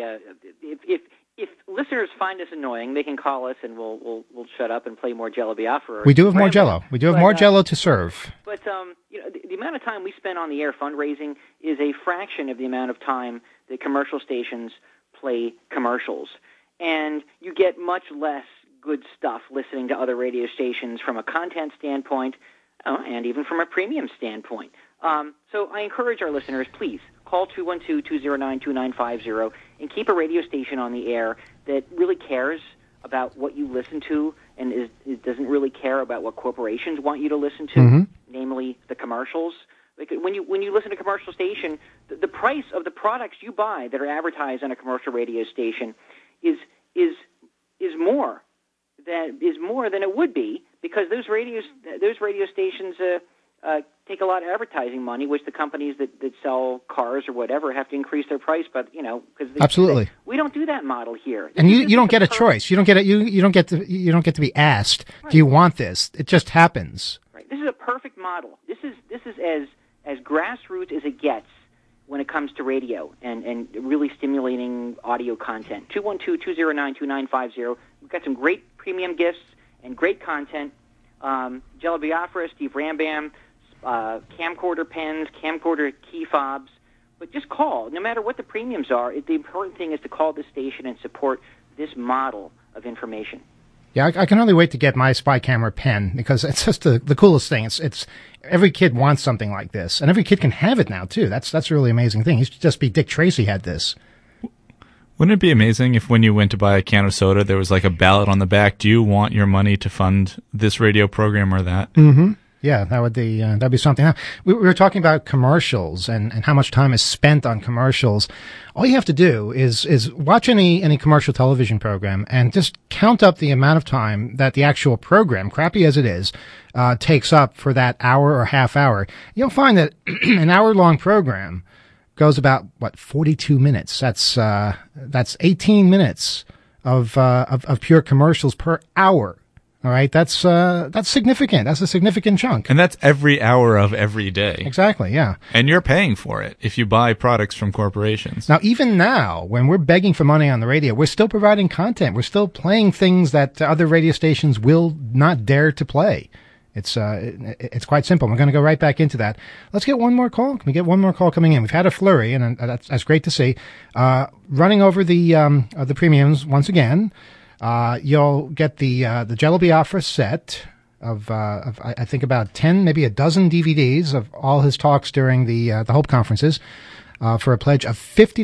if listeners find us annoying, they can call us and we'll shut up and play more Jello Biafra. We do have more Jello. We do have more Jello to serve. But the amount of time we spend on the air fundraising is a fraction of the amount of time that commercial stations play commercials, and you get much less good stuff listening to other radio stations from a content standpoint, and even from a premium standpoint. So I encourage our listeners, please call 212-209-2950 and keep a radio station on the air that really cares about what you listen to and doesn't really care about what corporations want you to listen to, namely the commercials. Like when you listen to a commercial station, the price of the products you buy that are advertised on a commercial radio station is more than it would be, because those radio stations take a lot of advertising money, which the companies that sell cars or whatever have to increase their price, but because absolutely, we don't do that model here. And you don't get a choice. You don't get to be asked, right, do you want this? It just happens. Right. This is a perfect model. This is as grassroots as it gets when it comes to radio and really stimulating audio content. 212-209-2950. We've got some great premium gifts and great content. Jello Biafra, Steve Rambam, camcorder pens, camcorder key fobs. But just call. No matter what the premiums are, the important thing is to call this station and support this model of information. Yeah, I can only wait to get my spy camera pen, because it's just the coolest thing. It's every kid wants something like this, and every kid can have it now too. That's a really amazing thing. It used to just be Dick Tracy had this. Wouldn't it be amazing if when you went to buy a can of soda, there was like a ballot on the back? Do you want your money to fund this radio program or that? Mm-hmm. Yeah, that'd be something. Now, we were talking about commercials and how much time is spent on commercials. All you have to do is watch any commercial television program and just count up the amount of time that the actual program, crappy as it is, takes up for that hour or half hour. You'll find that an hour-long program goes about 42 minutes. That's 18 minutes of pure commercials per hour. All right, that's significant. That's a significant chunk. And that's every hour of every day. Exactly, yeah. And you're paying for it if you buy products from corporations. Now, even now, when we're begging for money on the radio, we're still providing content. We're still playing things that other radio stations will not dare to play. It's quite simple. We're going to go right back into that. Let's get one more call. Can we get one more call coming in? We've had a flurry, and that's great to see. Running over the premiums once again. You'll get the Jello Biafra set of I think about 10, maybe a dozen DVDs of all his talks during the Hope conferences, for a pledge of $50.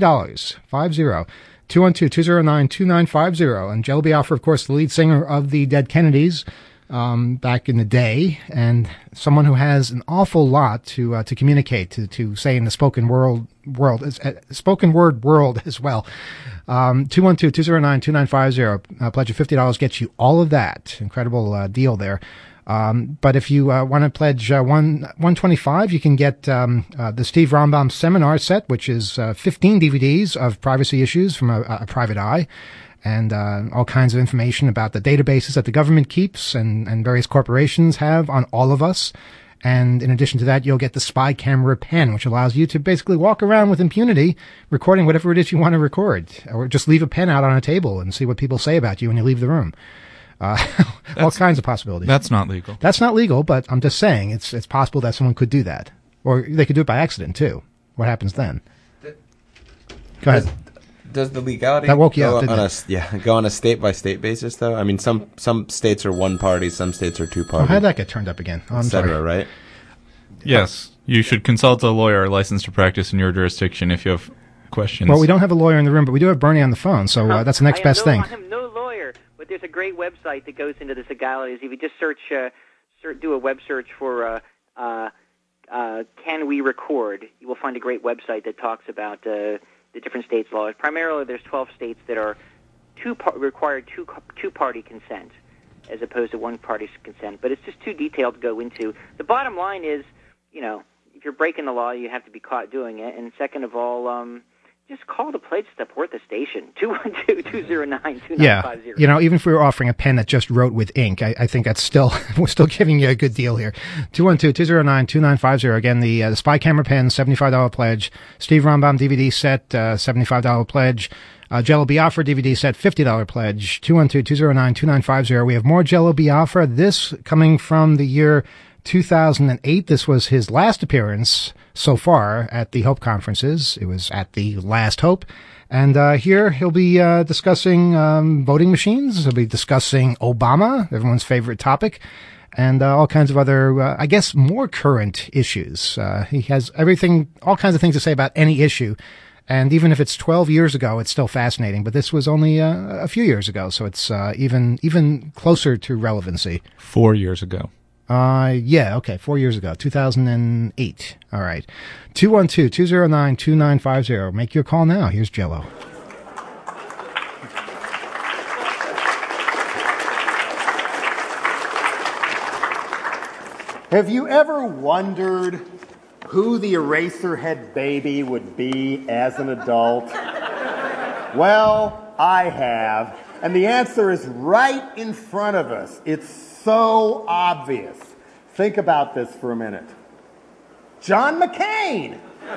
212-209-2950. And Jello Biafra, of course, the lead singer of the Dead Kennedys, back in the day, and someone who has an awful lot to communicate, to say in the spoken word world as well. 212-209-2950. Pledge of $50 gets you all of that. Incredible deal there. But if you want to pledge $125, you can get the Steve Rambam seminar set, which is 15 DVDs of privacy issues from a private eye, and all kinds of information about the databases that the government keeps and various corporations have on all of us. And in addition to that, you'll get the spy camera pen, which allows you to basically walk around with impunity, recording whatever it is you want to record, or just leave a pen out on a table and see what people say about you when you leave the room. All kinds of possibilities. That's not legal. That's not legal, but I'm just saying it's possible that someone could do that. Or they could do it by accident, too. What happens then? Go ahead. Does the legality that woke you up, go on a state-by-state basis, though? I mean, some states are one party, some states are two parties. Oh, how'd that get turned up again? Oh, et cetera, right? Yes. You should consult a lawyer licensed to practice in your jurisdiction if you have questions. Well, we don't have a lawyer in the room, but we do have Bernie on the phone, so that's the next best thing. I am no lawyer, but there's a great website that goes into this legalities. If you just do a web search for Can We Record, you will find a great website that talks about the different states' laws. Primarily, there's 12 states that are require two-party consent as opposed to one-party consent. But it's just too detailed to go into. The bottom line is, if you're breaking the law, you have to be caught doing it. And second of all, just call the pledge to support the station, 212-209-2950. Yeah, even if we were offering a pen that just wrote with ink, I think that's still, we're still giving you a good deal here. 212-209-2950. Again, the spy camera pen, $75 pledge. Steve Rambam DVD set, $75 pledge. Jello Biafra DVD set, $50 pledge. 212-209-2950. We have more Jello Biafra. This coming from the year 2008. This was his last appearance so far at the Hope conferences. It was at the last Hope. And here he'll be discussing voting machines. He'll be discussing Obama, everyone's favorite topic, and all kinds of other, I guess, more current issues. He has all kinds of things to say about any issue. And even if it's 12 years ago, it's still fascinating. But this was only a few years ago, so it's even closer to relevancy. 4 years ago. 4 years ago, 2008. All right. 212-209-2950. Make your call now. Here's Jello. Have you ever wondered who the Eraserhead baby would be as an adult? Well, I have. And the answer is right in front of us. It's so obvious. Think about this for a minute. John McCain.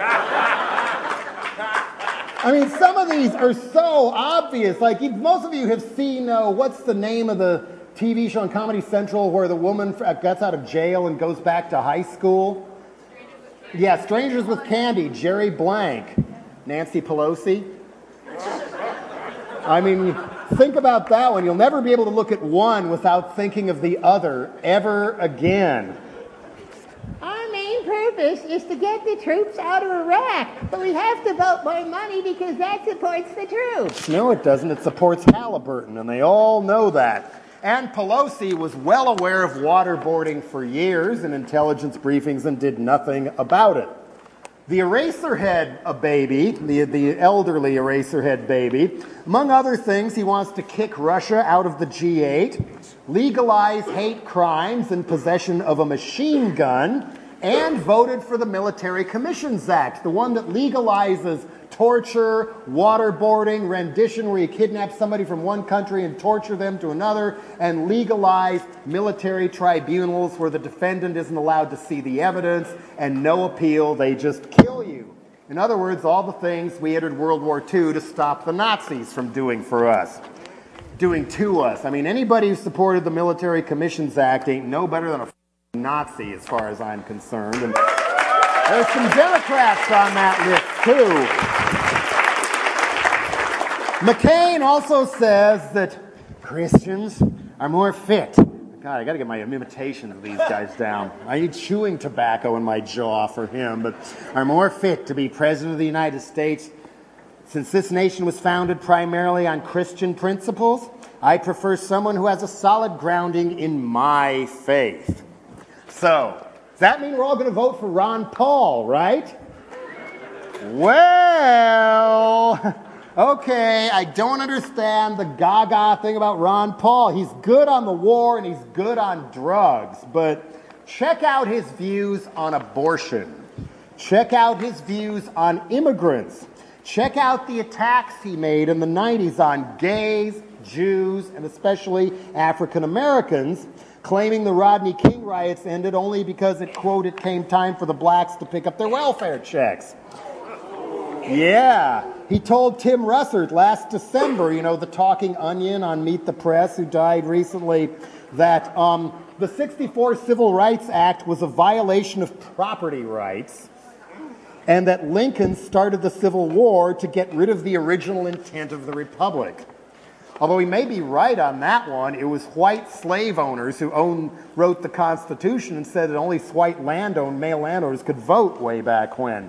I mean, some of these are so obvious. Like, most of you have seen, what's the name of the TV show on Comedy Central where the woman gets out of jail and goes back to high school? Yeah, Strangers with Candy, Jerry Blank, Nancy Pelosi. I mean, think about that one. You'll never be able to look at one without thinking of the other ever again. Our main purpose is to get the troops out of Iraq, but we have to vote more money because that supports the troops. No, it doesn't. It supports Halliburton, and they all know that. And Pelosi was well aware of waterboarding for years in intelligence briefings and did nothing about it. The Eraserhead baby, the elderly Eraserhead baby, among other things, he wants to kick Russia out of the G8, legalize hate crimes and possession of a machine gun, and voted for the Military Commissions Act, the one that legalizes torture, waterboarding, rendition, where you kidnap somebody from one country and torture them to another, and legalize military tribunals where the defendant isn't allowed to see the evidence and no appeal, they just kill you. In other words, all the things we entered World War II to stop the Nazis from doing for us. Doing to us. I mean, anybody who supported the Military Commissions Act ain't no better than a Nazi as far as I'm concerned. And there's some Democrats on that list, too. McCain also says that Christians are more fit. God, I got to get my imitation of these guys down. I need chewing tobacco in my jaw for him, but are more fit to be president of the United States. Since this nation was founded primarily on Christian principles, I prefer someone who has a solid grounding in my faith. So, does that mean we're all going to vote for Ron Paul, right? Well, okay, I don't understand the gaga thing about Ron Paul. He's good on the war and he's good on drugs, but check out his views on abortion. Check out his views on immigrants. Check out the attacks he made in the 90s on gays, Jews, and especially African Americans, claiming the Rodney King riots ended only because it, quote, it came time for the blacks to pick up their welfare checks. Yeah, he told Tim Russert last December, the Talking Onion on Meet the Press, who died recently, that the 64 Civil Rights Act was a violation of property rights, and that Lincoln started the Civil War to get rid of the original intent of the Republic. Although he may be right on that one, it was white slave owners who wrote the Constitution and said that only male landowners could vote way back when.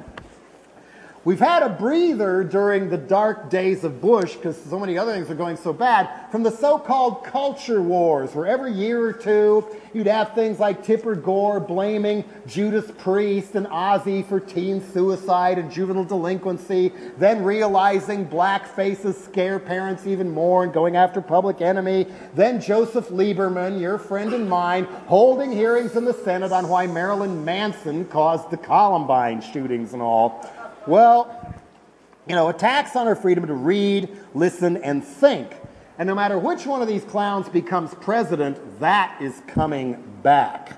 We've had a breather during the dark days of Bush, because so many other things are going so bad, from the so-called culture wars, where every year or two you'd have things like Tipper Gore blaming Judas Priest and Ozzy for teen suicide and juvenile delinquency, then realizing black faces scare parents even more and going after Public Enemy, then Joseph Lieberman, your friend and mine, holding hearings in the Senate on why Marilyn Manson caused the Columbine shootings and all. Well, attacks on our freedom to read, listen, and think. And no matter which one of these clowns becomes president, that is coming back.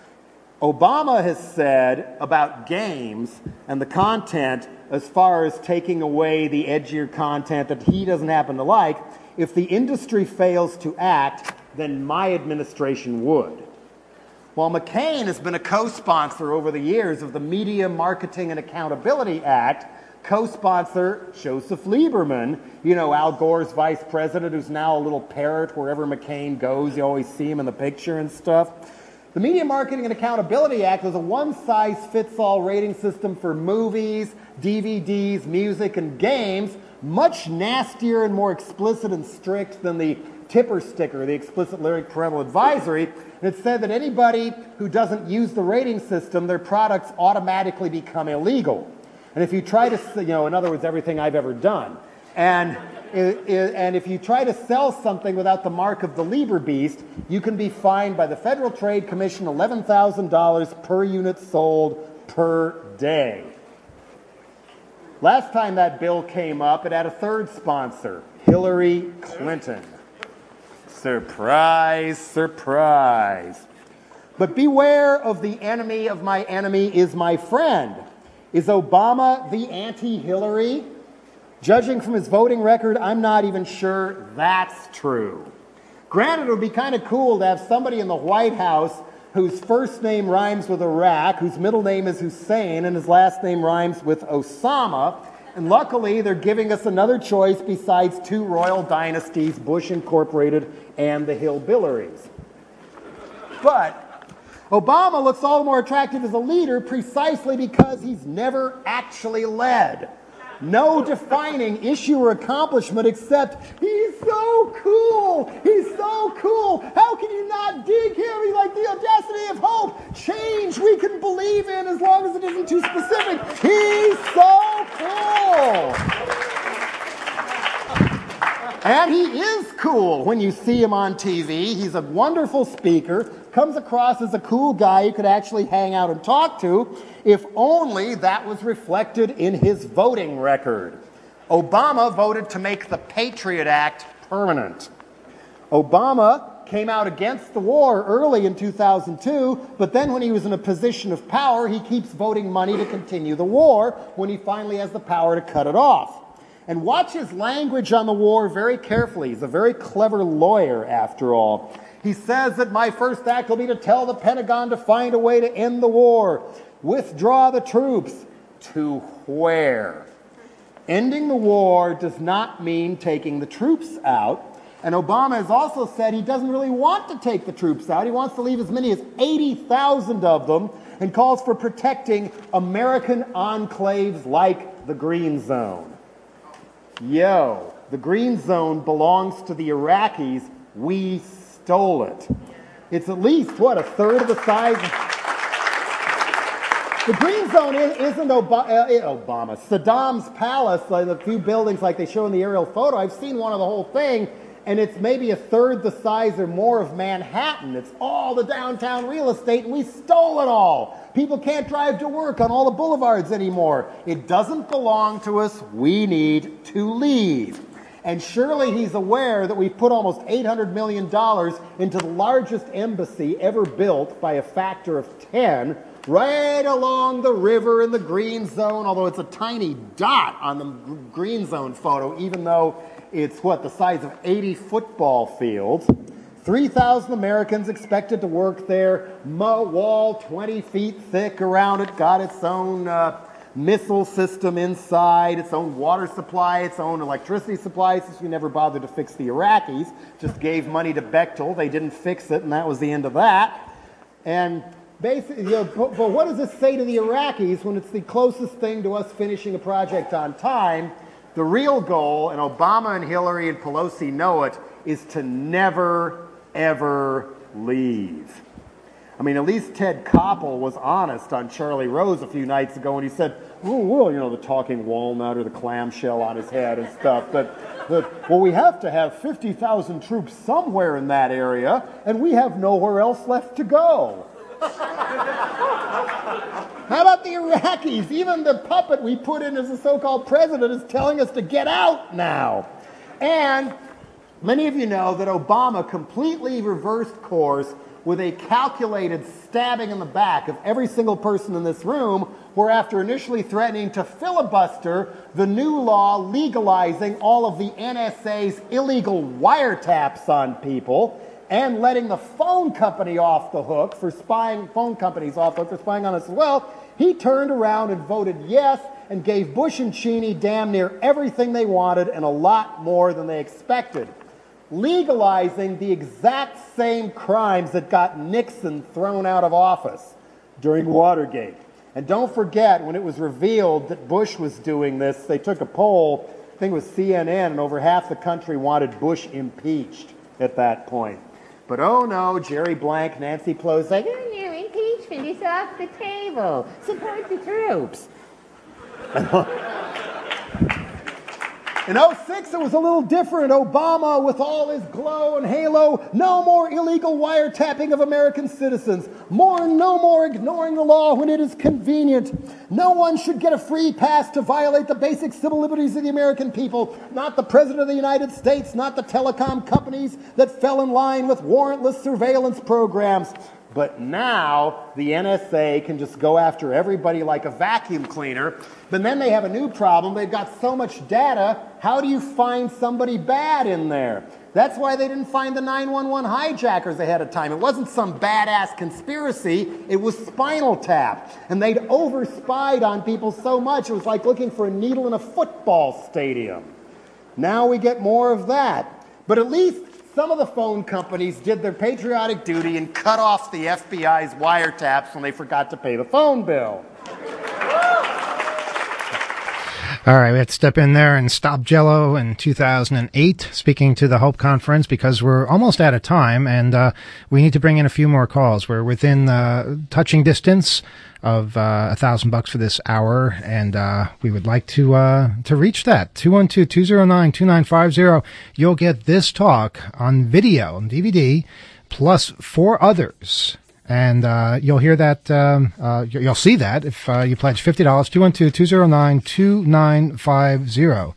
Obama has said about games and the content, as far as taking away the edgier content that he doesn't happen to like, if the industry fails to act, then my administration would. While McCain has been a co-sponsor over the years of the Media Marketing and Accountability Act, co-sponsor Joseph Lieberman, Al Gore's vice president, who's now a little parrot wherever McCain goes. You always see him in the picture and stuff. The Media Marketing and Accountability Act was a one-size-fits-all rating system for movies, DVDs, music, and games, much nastier and more explicit and strict than the Tipper sticker, the explicit lyric parental advisory. And it said that anybody who doesn't use the rating system, their products automatically become illegal. And if you try to, in other words, everything I've ever done. And if you try to sell something without the mark of the Lieber Beast, you can be fined by the Federal Trade Commission $11,000 per unit sold per day. Last time that bill came up, it had a third sponsor, Hillary Clinton. Surprise, surprise. But beware of the enemy of my enemy is my friend. Is Obama the anti-Hillary? Judging from his voting record, I'm not even sure that's true. Granted, it would be kind of cool to have somebody in the White House whose first name rhymes with Iraq, whose middle name is Hussein, and his last name rhymes with Osama. And luckily, they're giving us another choice besides two royal dynasties, Bush Incorporated and the Hillbillies. But Obama looks all the more attractive as a leader precisely because he's never actually led. No defining issue or accomplishment except, he's so cool, he's so cool, how can you not dig him? He's like the audacity of hope, change we can believe in as long as it isn't too specific. He's so cool. And he is cool when you see him on TV. He's a wonderful speaker, comes across as a cool guy you could actually hang out and talk to, if only that was reflected in his voting record. Obama voted to make the Patriot Act permanent. Obama came out against the war early in 2002, but then when he was in a position of power, he keeps voting money to continue the war when he finally has the power to cut it off. And watch his language on the war very carefully. He's a very clever lawyer, after all. He says that my first act will be to tell the Pentagon to find a way to end the war. Withdraw the troops. To where? Ending the war does not mean taking the troops out. And Obama has also said he doesn't really want to take the troops out. He wants to leave as many as 80,000 of them and calls for protecting American enclaves like the Green Zone. Yo, The green zone belongs to the Iraqis. We stole it. It's at least, a third of the size. The green zone isn't Obama. Saddam's palace, like the few buildings like they show in the aerial photo. I've seen one of the whole thing, and it's maybe a third the size or more of Manhattan. It's all the downtown real estate, and we stole it all. People can't drive to work on all the boulevards anymore. It doesn't belong to us. We need to leave. And surely he's aware that we've put almost $800 million into the largest embassy ever built by a factor of 10, right along the river in the green zone, although it's a tiny dot on the green zone photo, even though it's, the size of 80 football fields. 3,000 Americans expected to work there. Wall 20 feet thick around it, got its own missile system inside, its own water supply, its own electricity supply, since we never bothered to fix the Iraqis. Just gave money to Bechtel. They didn't fix it, and that was the end of that. And basically, but what does this say to the Iraqis when it's the closest thing to us finishing a project on time? The real goal, and Obama and Hillary and Pelosi know it, is to never, ever leave. I mean, at least Ted Koppel was honest on Charlie Rose a few nights ago when he said, oh, well, the talking walnut or the clamshell on his head and stuff. Well, we have to have 50,000 troops somewhere in that area, and we have nowhere else left to go. How about the Iraqis? Even the puppet we put in as the so-called president is telling us to get out now. And many of you know that Obama completely reversed course with a calculated stabbing in the back of every single person in this room, where after initially threatening to filibuster the new law legalizing all of the NSA's illegal wiretaps on people, and letting the phone company off the hook for spying, phone companies off the hook for spying on us as well, he turned around and voted yes and gave Bush and Cheney damn near everything they wanted and a lot more than they expected. Legalizing the exact same crimes that got Nixon thrown out of office during Watergate. And don't forget, when it was revealed that Bush was doing this, they took a poll, I think it was CNN, and over half the country wanted Bush impeached at that point. But oh no, Jerry Blank, Nancy Pelosi, like, No, impeachment is off the table. Support the troops. In 2006, it was a little different. Obama, with all his glow and halo, no more illegal wiretapping of American citizens. No more ignoring the law when it is convenient. No one should get a free pass to violate the basic civil liberties of the American people. Not the President of the United States, not the telecom companies that fell in line with warrantless surveillance programs. But now the NSA can just go after everybody like a vacuum cleaner. But then they have a new problem. They've got so much data. How do you find somebody bad in there? That's why they didn't find the 911 hijackers ahead of time. It wasn't some badass conspiracy. It was Spinal Tap. And they'd overspied on people so much, it was like looking for a needle in a football stadium. Now we get more of that. But at least some of the phone companies did their patriotic duty and cut off the FBI's wiretaps when they forgot to pay the phone bill. All right, we have to step in there and stop Jell-O in 2008, speaking to the Hope Conference, because we're almost out of time, and we need to bring in a few more calls. We're within touching distance of $1,000 for this hour, and we would like to reach that. 212-209-2950. You'll get this talk on video, on DVD, plus 4 others. And you'll hear that, you'll see that if you pledge $50, 212-209-2950.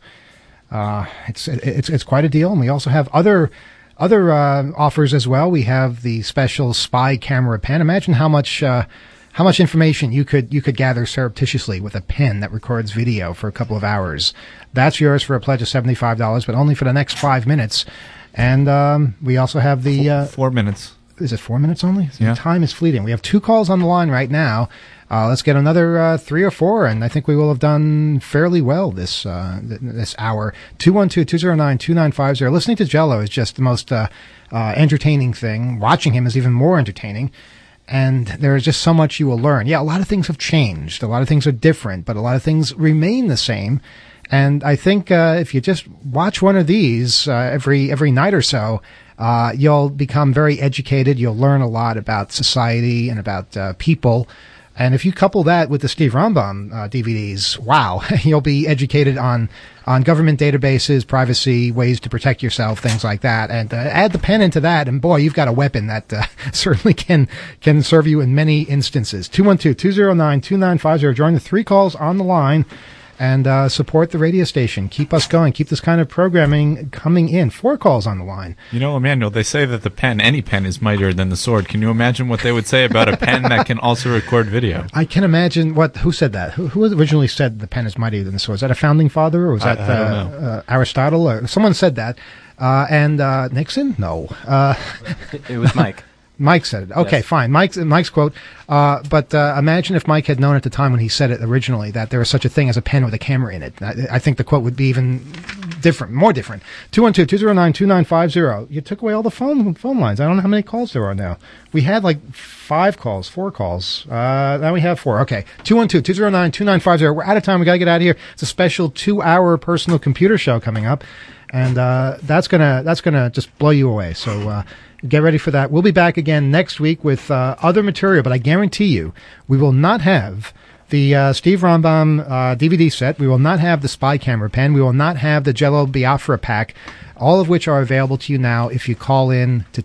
It's quite a deal, and we also have other offers as well. We have the special spy camera pen. Imagine how much information you could gather surreptitiously with a pen that records video for a couple of hours. That's yours for a pledge of $75, but only for the next 5 minutes. And we also have the 4 minutes. Is it 4 minutes only? Yeah. Time is fleeting. We have 2 calls on the line right now. Let's get another 3 or 4, and I think we will have done fairly well this hour. 212-209-2950. Listening to Jell-O is just the most entertaining thing. Watching him is even more entertaining. And there is just so much you will learn. Yeah, a lot of things have changed. A lot of things are different, but a lot of things remain the same. And I think if you just watch one of these every night or so, you'll become very educated. You'll learn a lot about society and about people. And if you couple that with the Steve Rambam DVDs, wow, you'll be educated on government databases, privacy, ways to protect yourself, things like that. And add the pen into that, and boy, you've got a weapon that certainly can serve you in many instances. 212-209-2950. Join the 3 calls on the line and support the radio station. Keep us going. Keep this kind of programming coming in. 4 calls on the line. You know, Emmanuel, they say that any pen is mightier than the sword. Can you imagine what they would say about a pen that can also record video? I can imagine who said that? Who originally said the pen is mightier than the sword? Was that a founding father, or was that I don't know. Aristotle? Or someone said that. And Nixon? No. It was Mike. Mike said it. Okay, yes. Fine. Mike's quote. But imagine if Mike had known at the time when he said it originally that there was such a thing as a pen with a camera in it. I think the quote would be even different, more different. 212-209-2950. You took away all the phone lines. I don't know how many calls there are now. We had like 4 calls. Now we have 4. Okay. 212-209-2950. We're out of time. We got to get out of here. It's a special 2-hour personal computer show coming up. And that's gonna just blow you away. So get ready for that. We'll be back again next week with other material, but I guarantee you we will not have the Steve Rambam DVD set. We will not have the spy camera pen. We will not have the Jello Biafra pack, all of which are available to you now if you call in to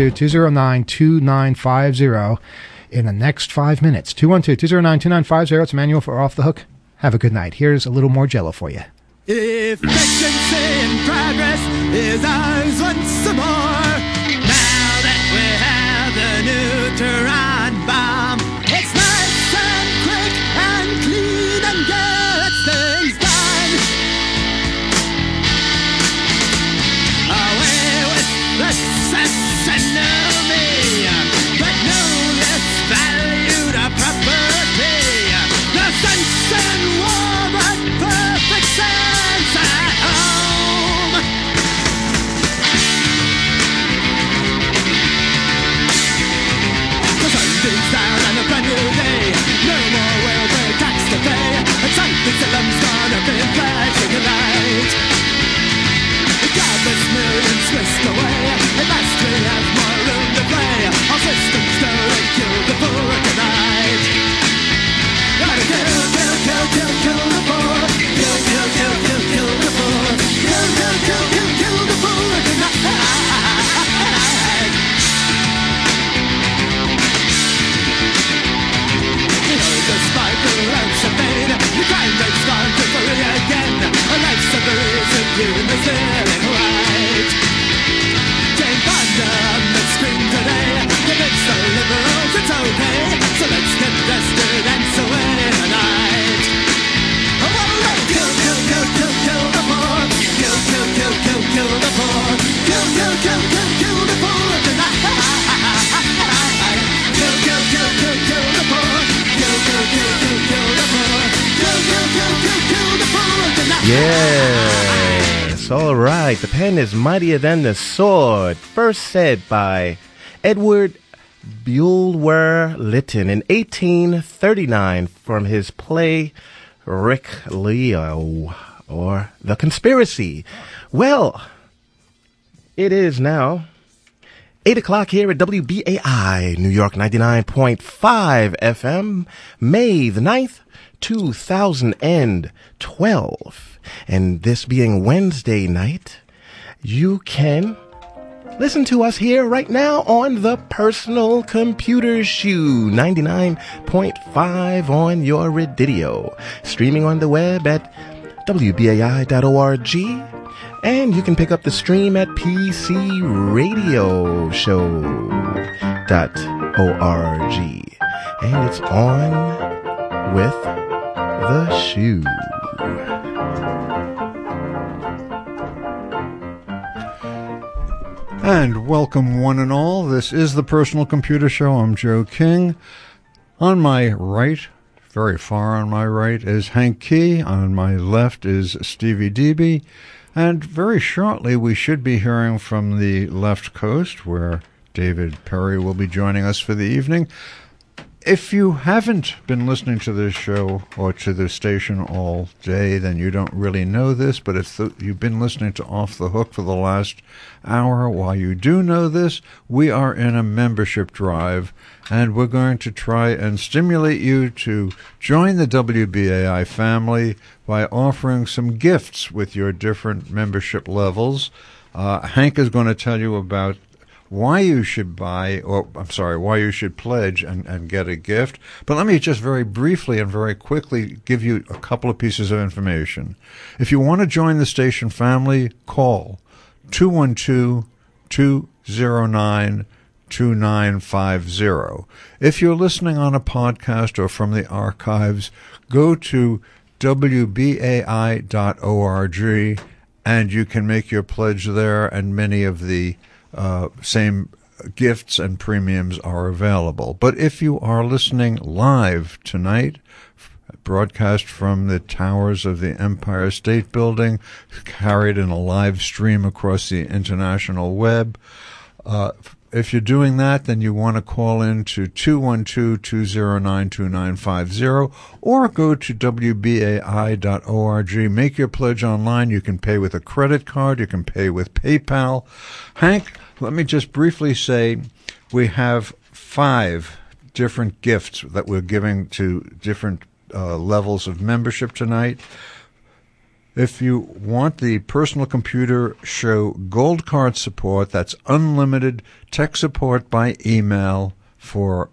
212-209-2950 in the next 5 minutes. 212-209-2950. It's Emmanuel for Off the Hook. Have a good night. Here's a little more Jello for you. Efficiency in progress is ours once more. Now that we have the neutron bomb, it's nice and quick and clean and gets things done. Away with the sense enemy, but no less valued a property. The sense in war, but perfect sense at home. The sun beams down on a brand new day. No more will the tax to pay. And something's gonna be flashing a light. The countless millions whisked away. At last we have more room to play. Our systems go and kill the poor tonight. Gotta kill the poor. Kill the poor. Kill the poor tonight. Despite the ranks of pain, the crime rate's gone to free again. A life's a reason you in the feeling right. Jane Fonda on the screen today convince the liberals it's okay. So let's get arrested and so in the night. Oh, well, kill the poor. Kill the poor. Kill the poor tonight. Kill the poor. Yes, all right. The pen is mightier than the sword. First said by Edward Bulwer Lytton in 1839 from his play Rick Leo, or The Conspiracy. Well, it is now 8 o'clock here at WBAI, New York 99.5 FM, May the 9th, 2012. And this being Wednesday night, you can listen to us here right now on the Personal Computer Show, 99.5 on your radio, streaming on the web at WBAI.org. And you can pick up the stream at PCRadioshow.org. And it's on with the shoe. And welcome one and all. This is the Personal Computer Show. I'm Joe King. On my right, very far on my right, is Hank Key. On my left is Stevie Debe. And very shortly, we should be hearing from the left coast, where David Perry will be joining us for the evening. If you haven't been listening to this show or to the station all day, then you don't really know this, but if you've been listening to Off the Hook for the last hour, while you do know this, we are in a membership drive, and we're going to try and stimulate you to join the WBAI family by offering some gifts with your different membership levels. Hank is going to tell you about why you should why you should pledge and get a gift. But let me just very briefly and very quickly give you a couple of pieces of information. If you want to join the station family, call 212-209-2950. If you're listening on a podcast or from the archives, go to wbai.org and you can make your pledge there, and many of the same gifts and premiums are available. But if you are listening live tonight, broadcast from the towers of the Empire State Building, carried in a live stream across the international web, if you're doing that, then you want to call in to 212-209-2950 or go to wbai.org. Make your pledge online. You can pay with a credit card. You can pay with PayPal. Hank, let me just briefly say we have 5 different gifts that we're giving to different levels of membership tonight. If you want the Personal Computer Show Gold Card support, that's unlimited tech support by email for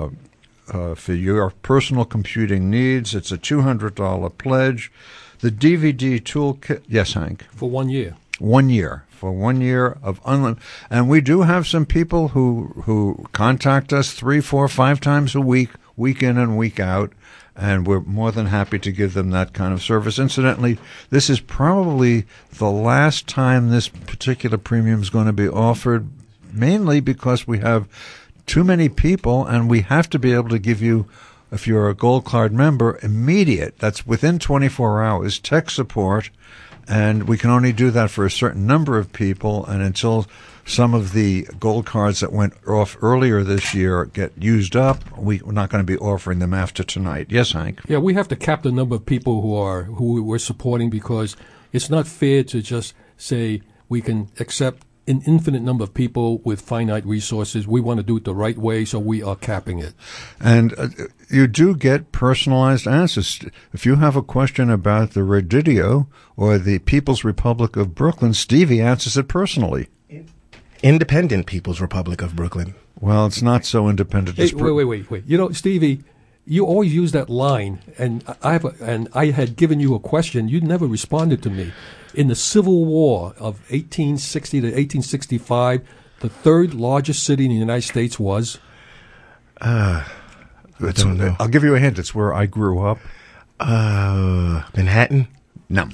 your personal computing needs. It's a $200 pledge. The DVD toolkit, yes, Hank? For 1 year. 1 year. For 1 year of unlimited. And we do have some people who contact us 3, 4, 5 times a week, week in and week out. And we're more than happy to give them that kind of service. Incidentally, this is probably the last time this particular premium is going to be offered, mainly because we have too many people, and we have to be able to give you, if you're a Gold Card member, immediate, that's within 24 hours, tech support, and we can only do that for a certain number of people, and until some of the Gold Cards that went off earlier this year get used up, we're not going to be offering them after tonight. Yes, Hank? Yeah, we have to cap the number of people who we're supporting, because it's not fair to just say we can accept an infinite number of people with finite resources. We want to do it the right way, so we are capping it. And you do get personalized answers. If you have a question about the Redidio or the People's Republic of Brooklyn, Stevie answers it personally. Independent People's Republic of Brooklyn. Well, it's not so independent. Hey, wait. You know, Stevie, you always use that line, and I had given you a question. You never responded to me. In the Civil War of 1860 to 1865, the third largest city in the United States was? I don't know. I'll give you a hint. It's where I grew up. Manhattan? No.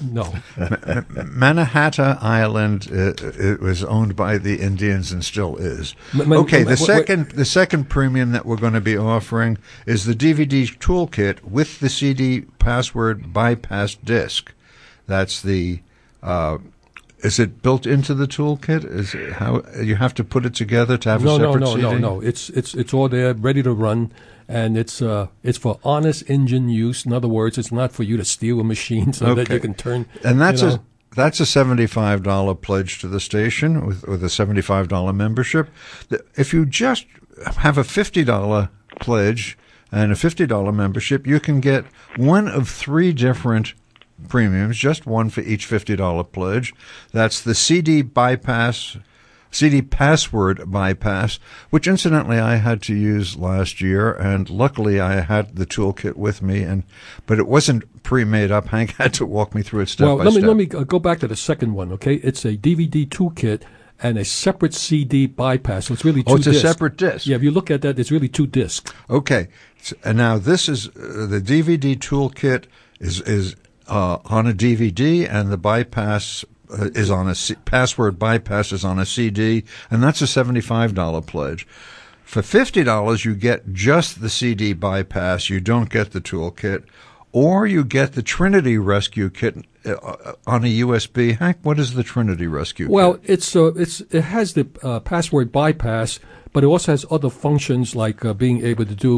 Manhattan Island, it was owned by the Indians and still is. Okay, the second premium that we're going to be offering is the DVD toolkit with the CD password bypass disc. That's the is it built into the toolkit? Is it how you have to put it together to have a separate CD? No. It's all there, ready to run. And it's for honest engine use. In other words, it's not for you to steal a machine so that you can turn. And that's a $75 pledge to the station with a $75 membership. If you just have a $50 pledge and a $50 membership, you can get one of 3 different premiums, just one for each $50 pledge. That's the CD password bypass, which incidentally I had to use last year, and luckily I had the toolkit with me, but it wasn't pre-made up. Hank had to walk me through it step by step. Let me go back to the second one, okay? It's a DVD toolkit and a separate CD bypass, so it's really 2 discs. It's a separate disc. Yeah, if you look at that, it's really 2 discs. Okay, and now this is the DVD toolkit is on a DVD, and the bypass is on a password bypass is on a CD, and that's a $75 pledge. For $50, you get just the CD bypass. You don't get the toolkit, or you get the Trinity Rescue Kit on a USB. Hank, what is the Trinity Rescue Kit? Well, it has the password bypass, but it also has other functions like being able to do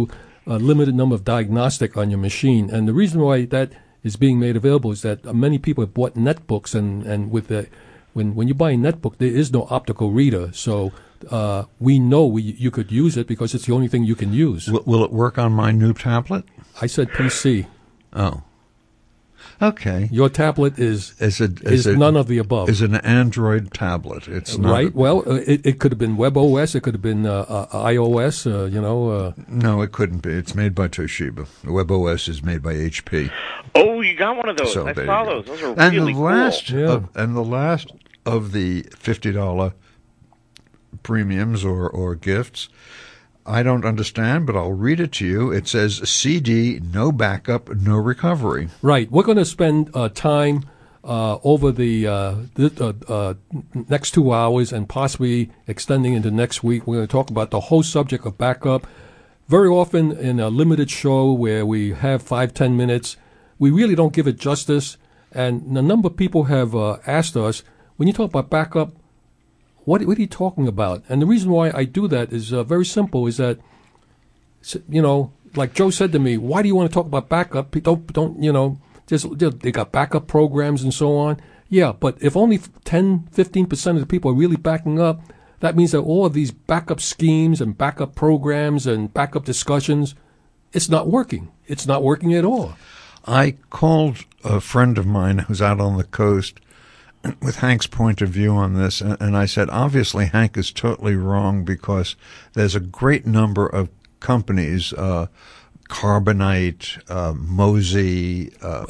a limited number of diagnostic on your machine. And the reason why that is being made available is that many people have bought netbooks, and with the when you buy a netbook, there is no optical reader. So we know you could use it because it's the only thing you can use. Will it work on my new tablet? I said PC. Oh. Okay. Your tablet is none of the above. Is an Android tablet. It's not right. Well, it could have been WebOS. It could have been iOS. No, it couldn't be. It's made by Toshiba. WebOS is made by HP. Oh, you got one of those. So I there saw you go. those. Those are And really the last cool. and the last of the $50 premiums or gifts, I don't understand, but I'll read it to you. It says CD, no backup, no recovery. Right. We're going to spend time over the next 2 hours and possibly extending into next week. We're going to talk about the whole subject of backup. Very often in a limited show where we have 5-10 minutes, we really don't give it justice. And a number of people have asked us, when you talk about backup, what are you talking about? And the reason why I do that is very simple, is that, like Joe said to me, why do you want to talk about backup? Don't they got backup programs and so on. Yeah, but if only 10-15% of the people are really backing up, that means that all of these backup schemes and backup programs and backup discussions, it's not working. It's not working at all. I called a friend of mine who's out on the coast with Hank's point of view on this, and I said, obviously Hank is totally wrong because there's a great number of companies, Carbonite, Mozy,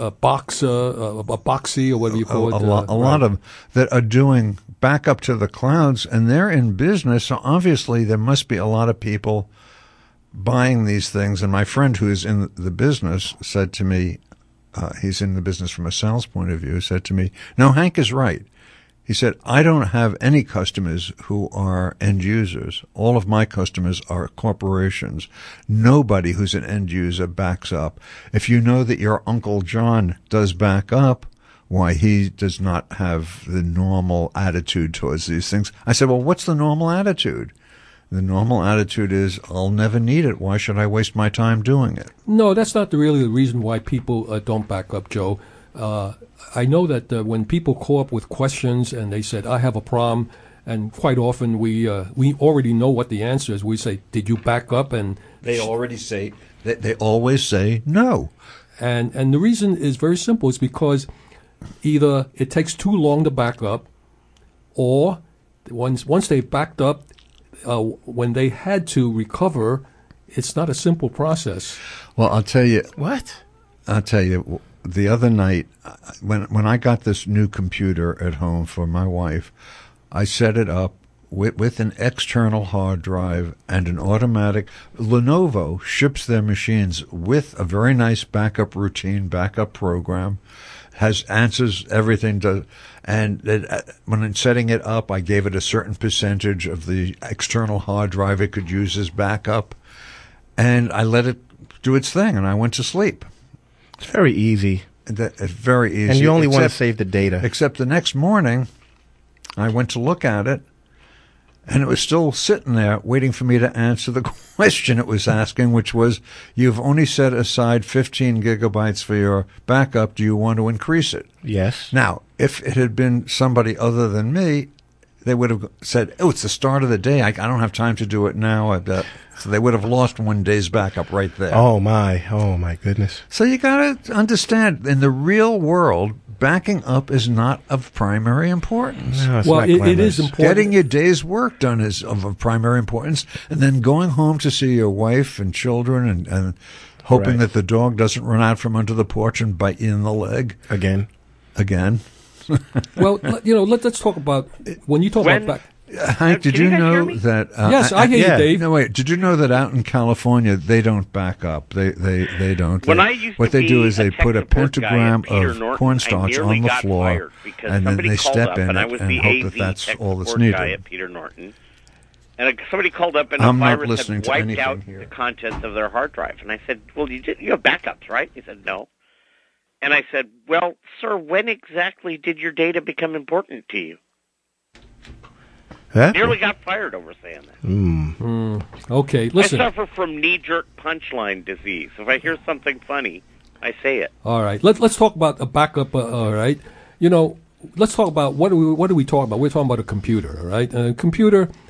Boxy, or whatever you call it. A lot of them that are doing backup to the clouds, and they're in business, so obviously there must be a lot of people buying these things. And my friend who's in the business said to me, he's in the business from a sales point of view, said to me, no, Hank is right. He said, I don't have any customers who are end users. All of my customers are corporations. Nobody who's an end user backs up. If you know that your Uncle John does back up, why, he does not have the normal attitude towards these things. I said, well, what's the normal attitude? The normal attitude is, I'll never need it. Why should I waste my time doing it? No, that's not really the reason why people don't back up, Joe. I know that when people call up with questions and they said, I have a problem, and quite often we already know what the answer is. We say, did you back up? And they already say, they always say no. And the reason is very simple. It's because either it takes too long to back up, or once they've backed up, when they had to recover, it's not a simple process. Well, I'll tell you. What? I'll tell you, the other night, when I got this new computer at home for my wife, I set it up with an external hard drive and an automatic. Lenovo ships their machines with a very nice backup routine, backup program, has answers everything to. And when setting it up, I gave it a certain percentage of the external hard drive it could use as backup. And I let it do its thing, and I went to sleep. It's very easy. It's very easy. And you only want to save the data. Except the next morning, I went to look at it, and it was still sitting there waiting for me to answer the question it was asking, which was, you've only set aside 15 gigabytes for your backup. Do you want to increase it? Yes. Now, if it had been somebody other than me, they would have said, oh, it's the start of the day. I don't have time to do it now. So they would have lost one day's backup right there. Oh, my goodness. So you got to understand, in the real world, backing up is not of primary importance. No, well, it is important. Getting your day's work done is of primary importance, and then going home to see your wife and children and hoping that the dog doesn't run out from under the porch and bite you in the leg. Again. Well, let's talk about when you talk about back. Hank, did you know that? Yes, I hear you, Dave. No, wait. Did you know that out in California they don't back up? They don't. When I used what to they do be is they a put a tech support guy pentagram at Peter of Norton, cornstarch on the floor, and then they step in I it was and the hope AV that that's tech all that's support guy needed. at Peter Norton, and somebody called up and I'm a not virus listening had to wiped anything out here. the contents of their hard drive. And I said, well, you have backups, right? He said, no. And I said, well, sir, when exactly did your data become important to you? Nearly got fired over saying that. Okay, listen. I suffer from knee-jerk punchline disease. If I hear something funny, I say it. All right, let's talk about a backup. All right, let's talk about what are we talking about? We're talking about a computer. All right, a computer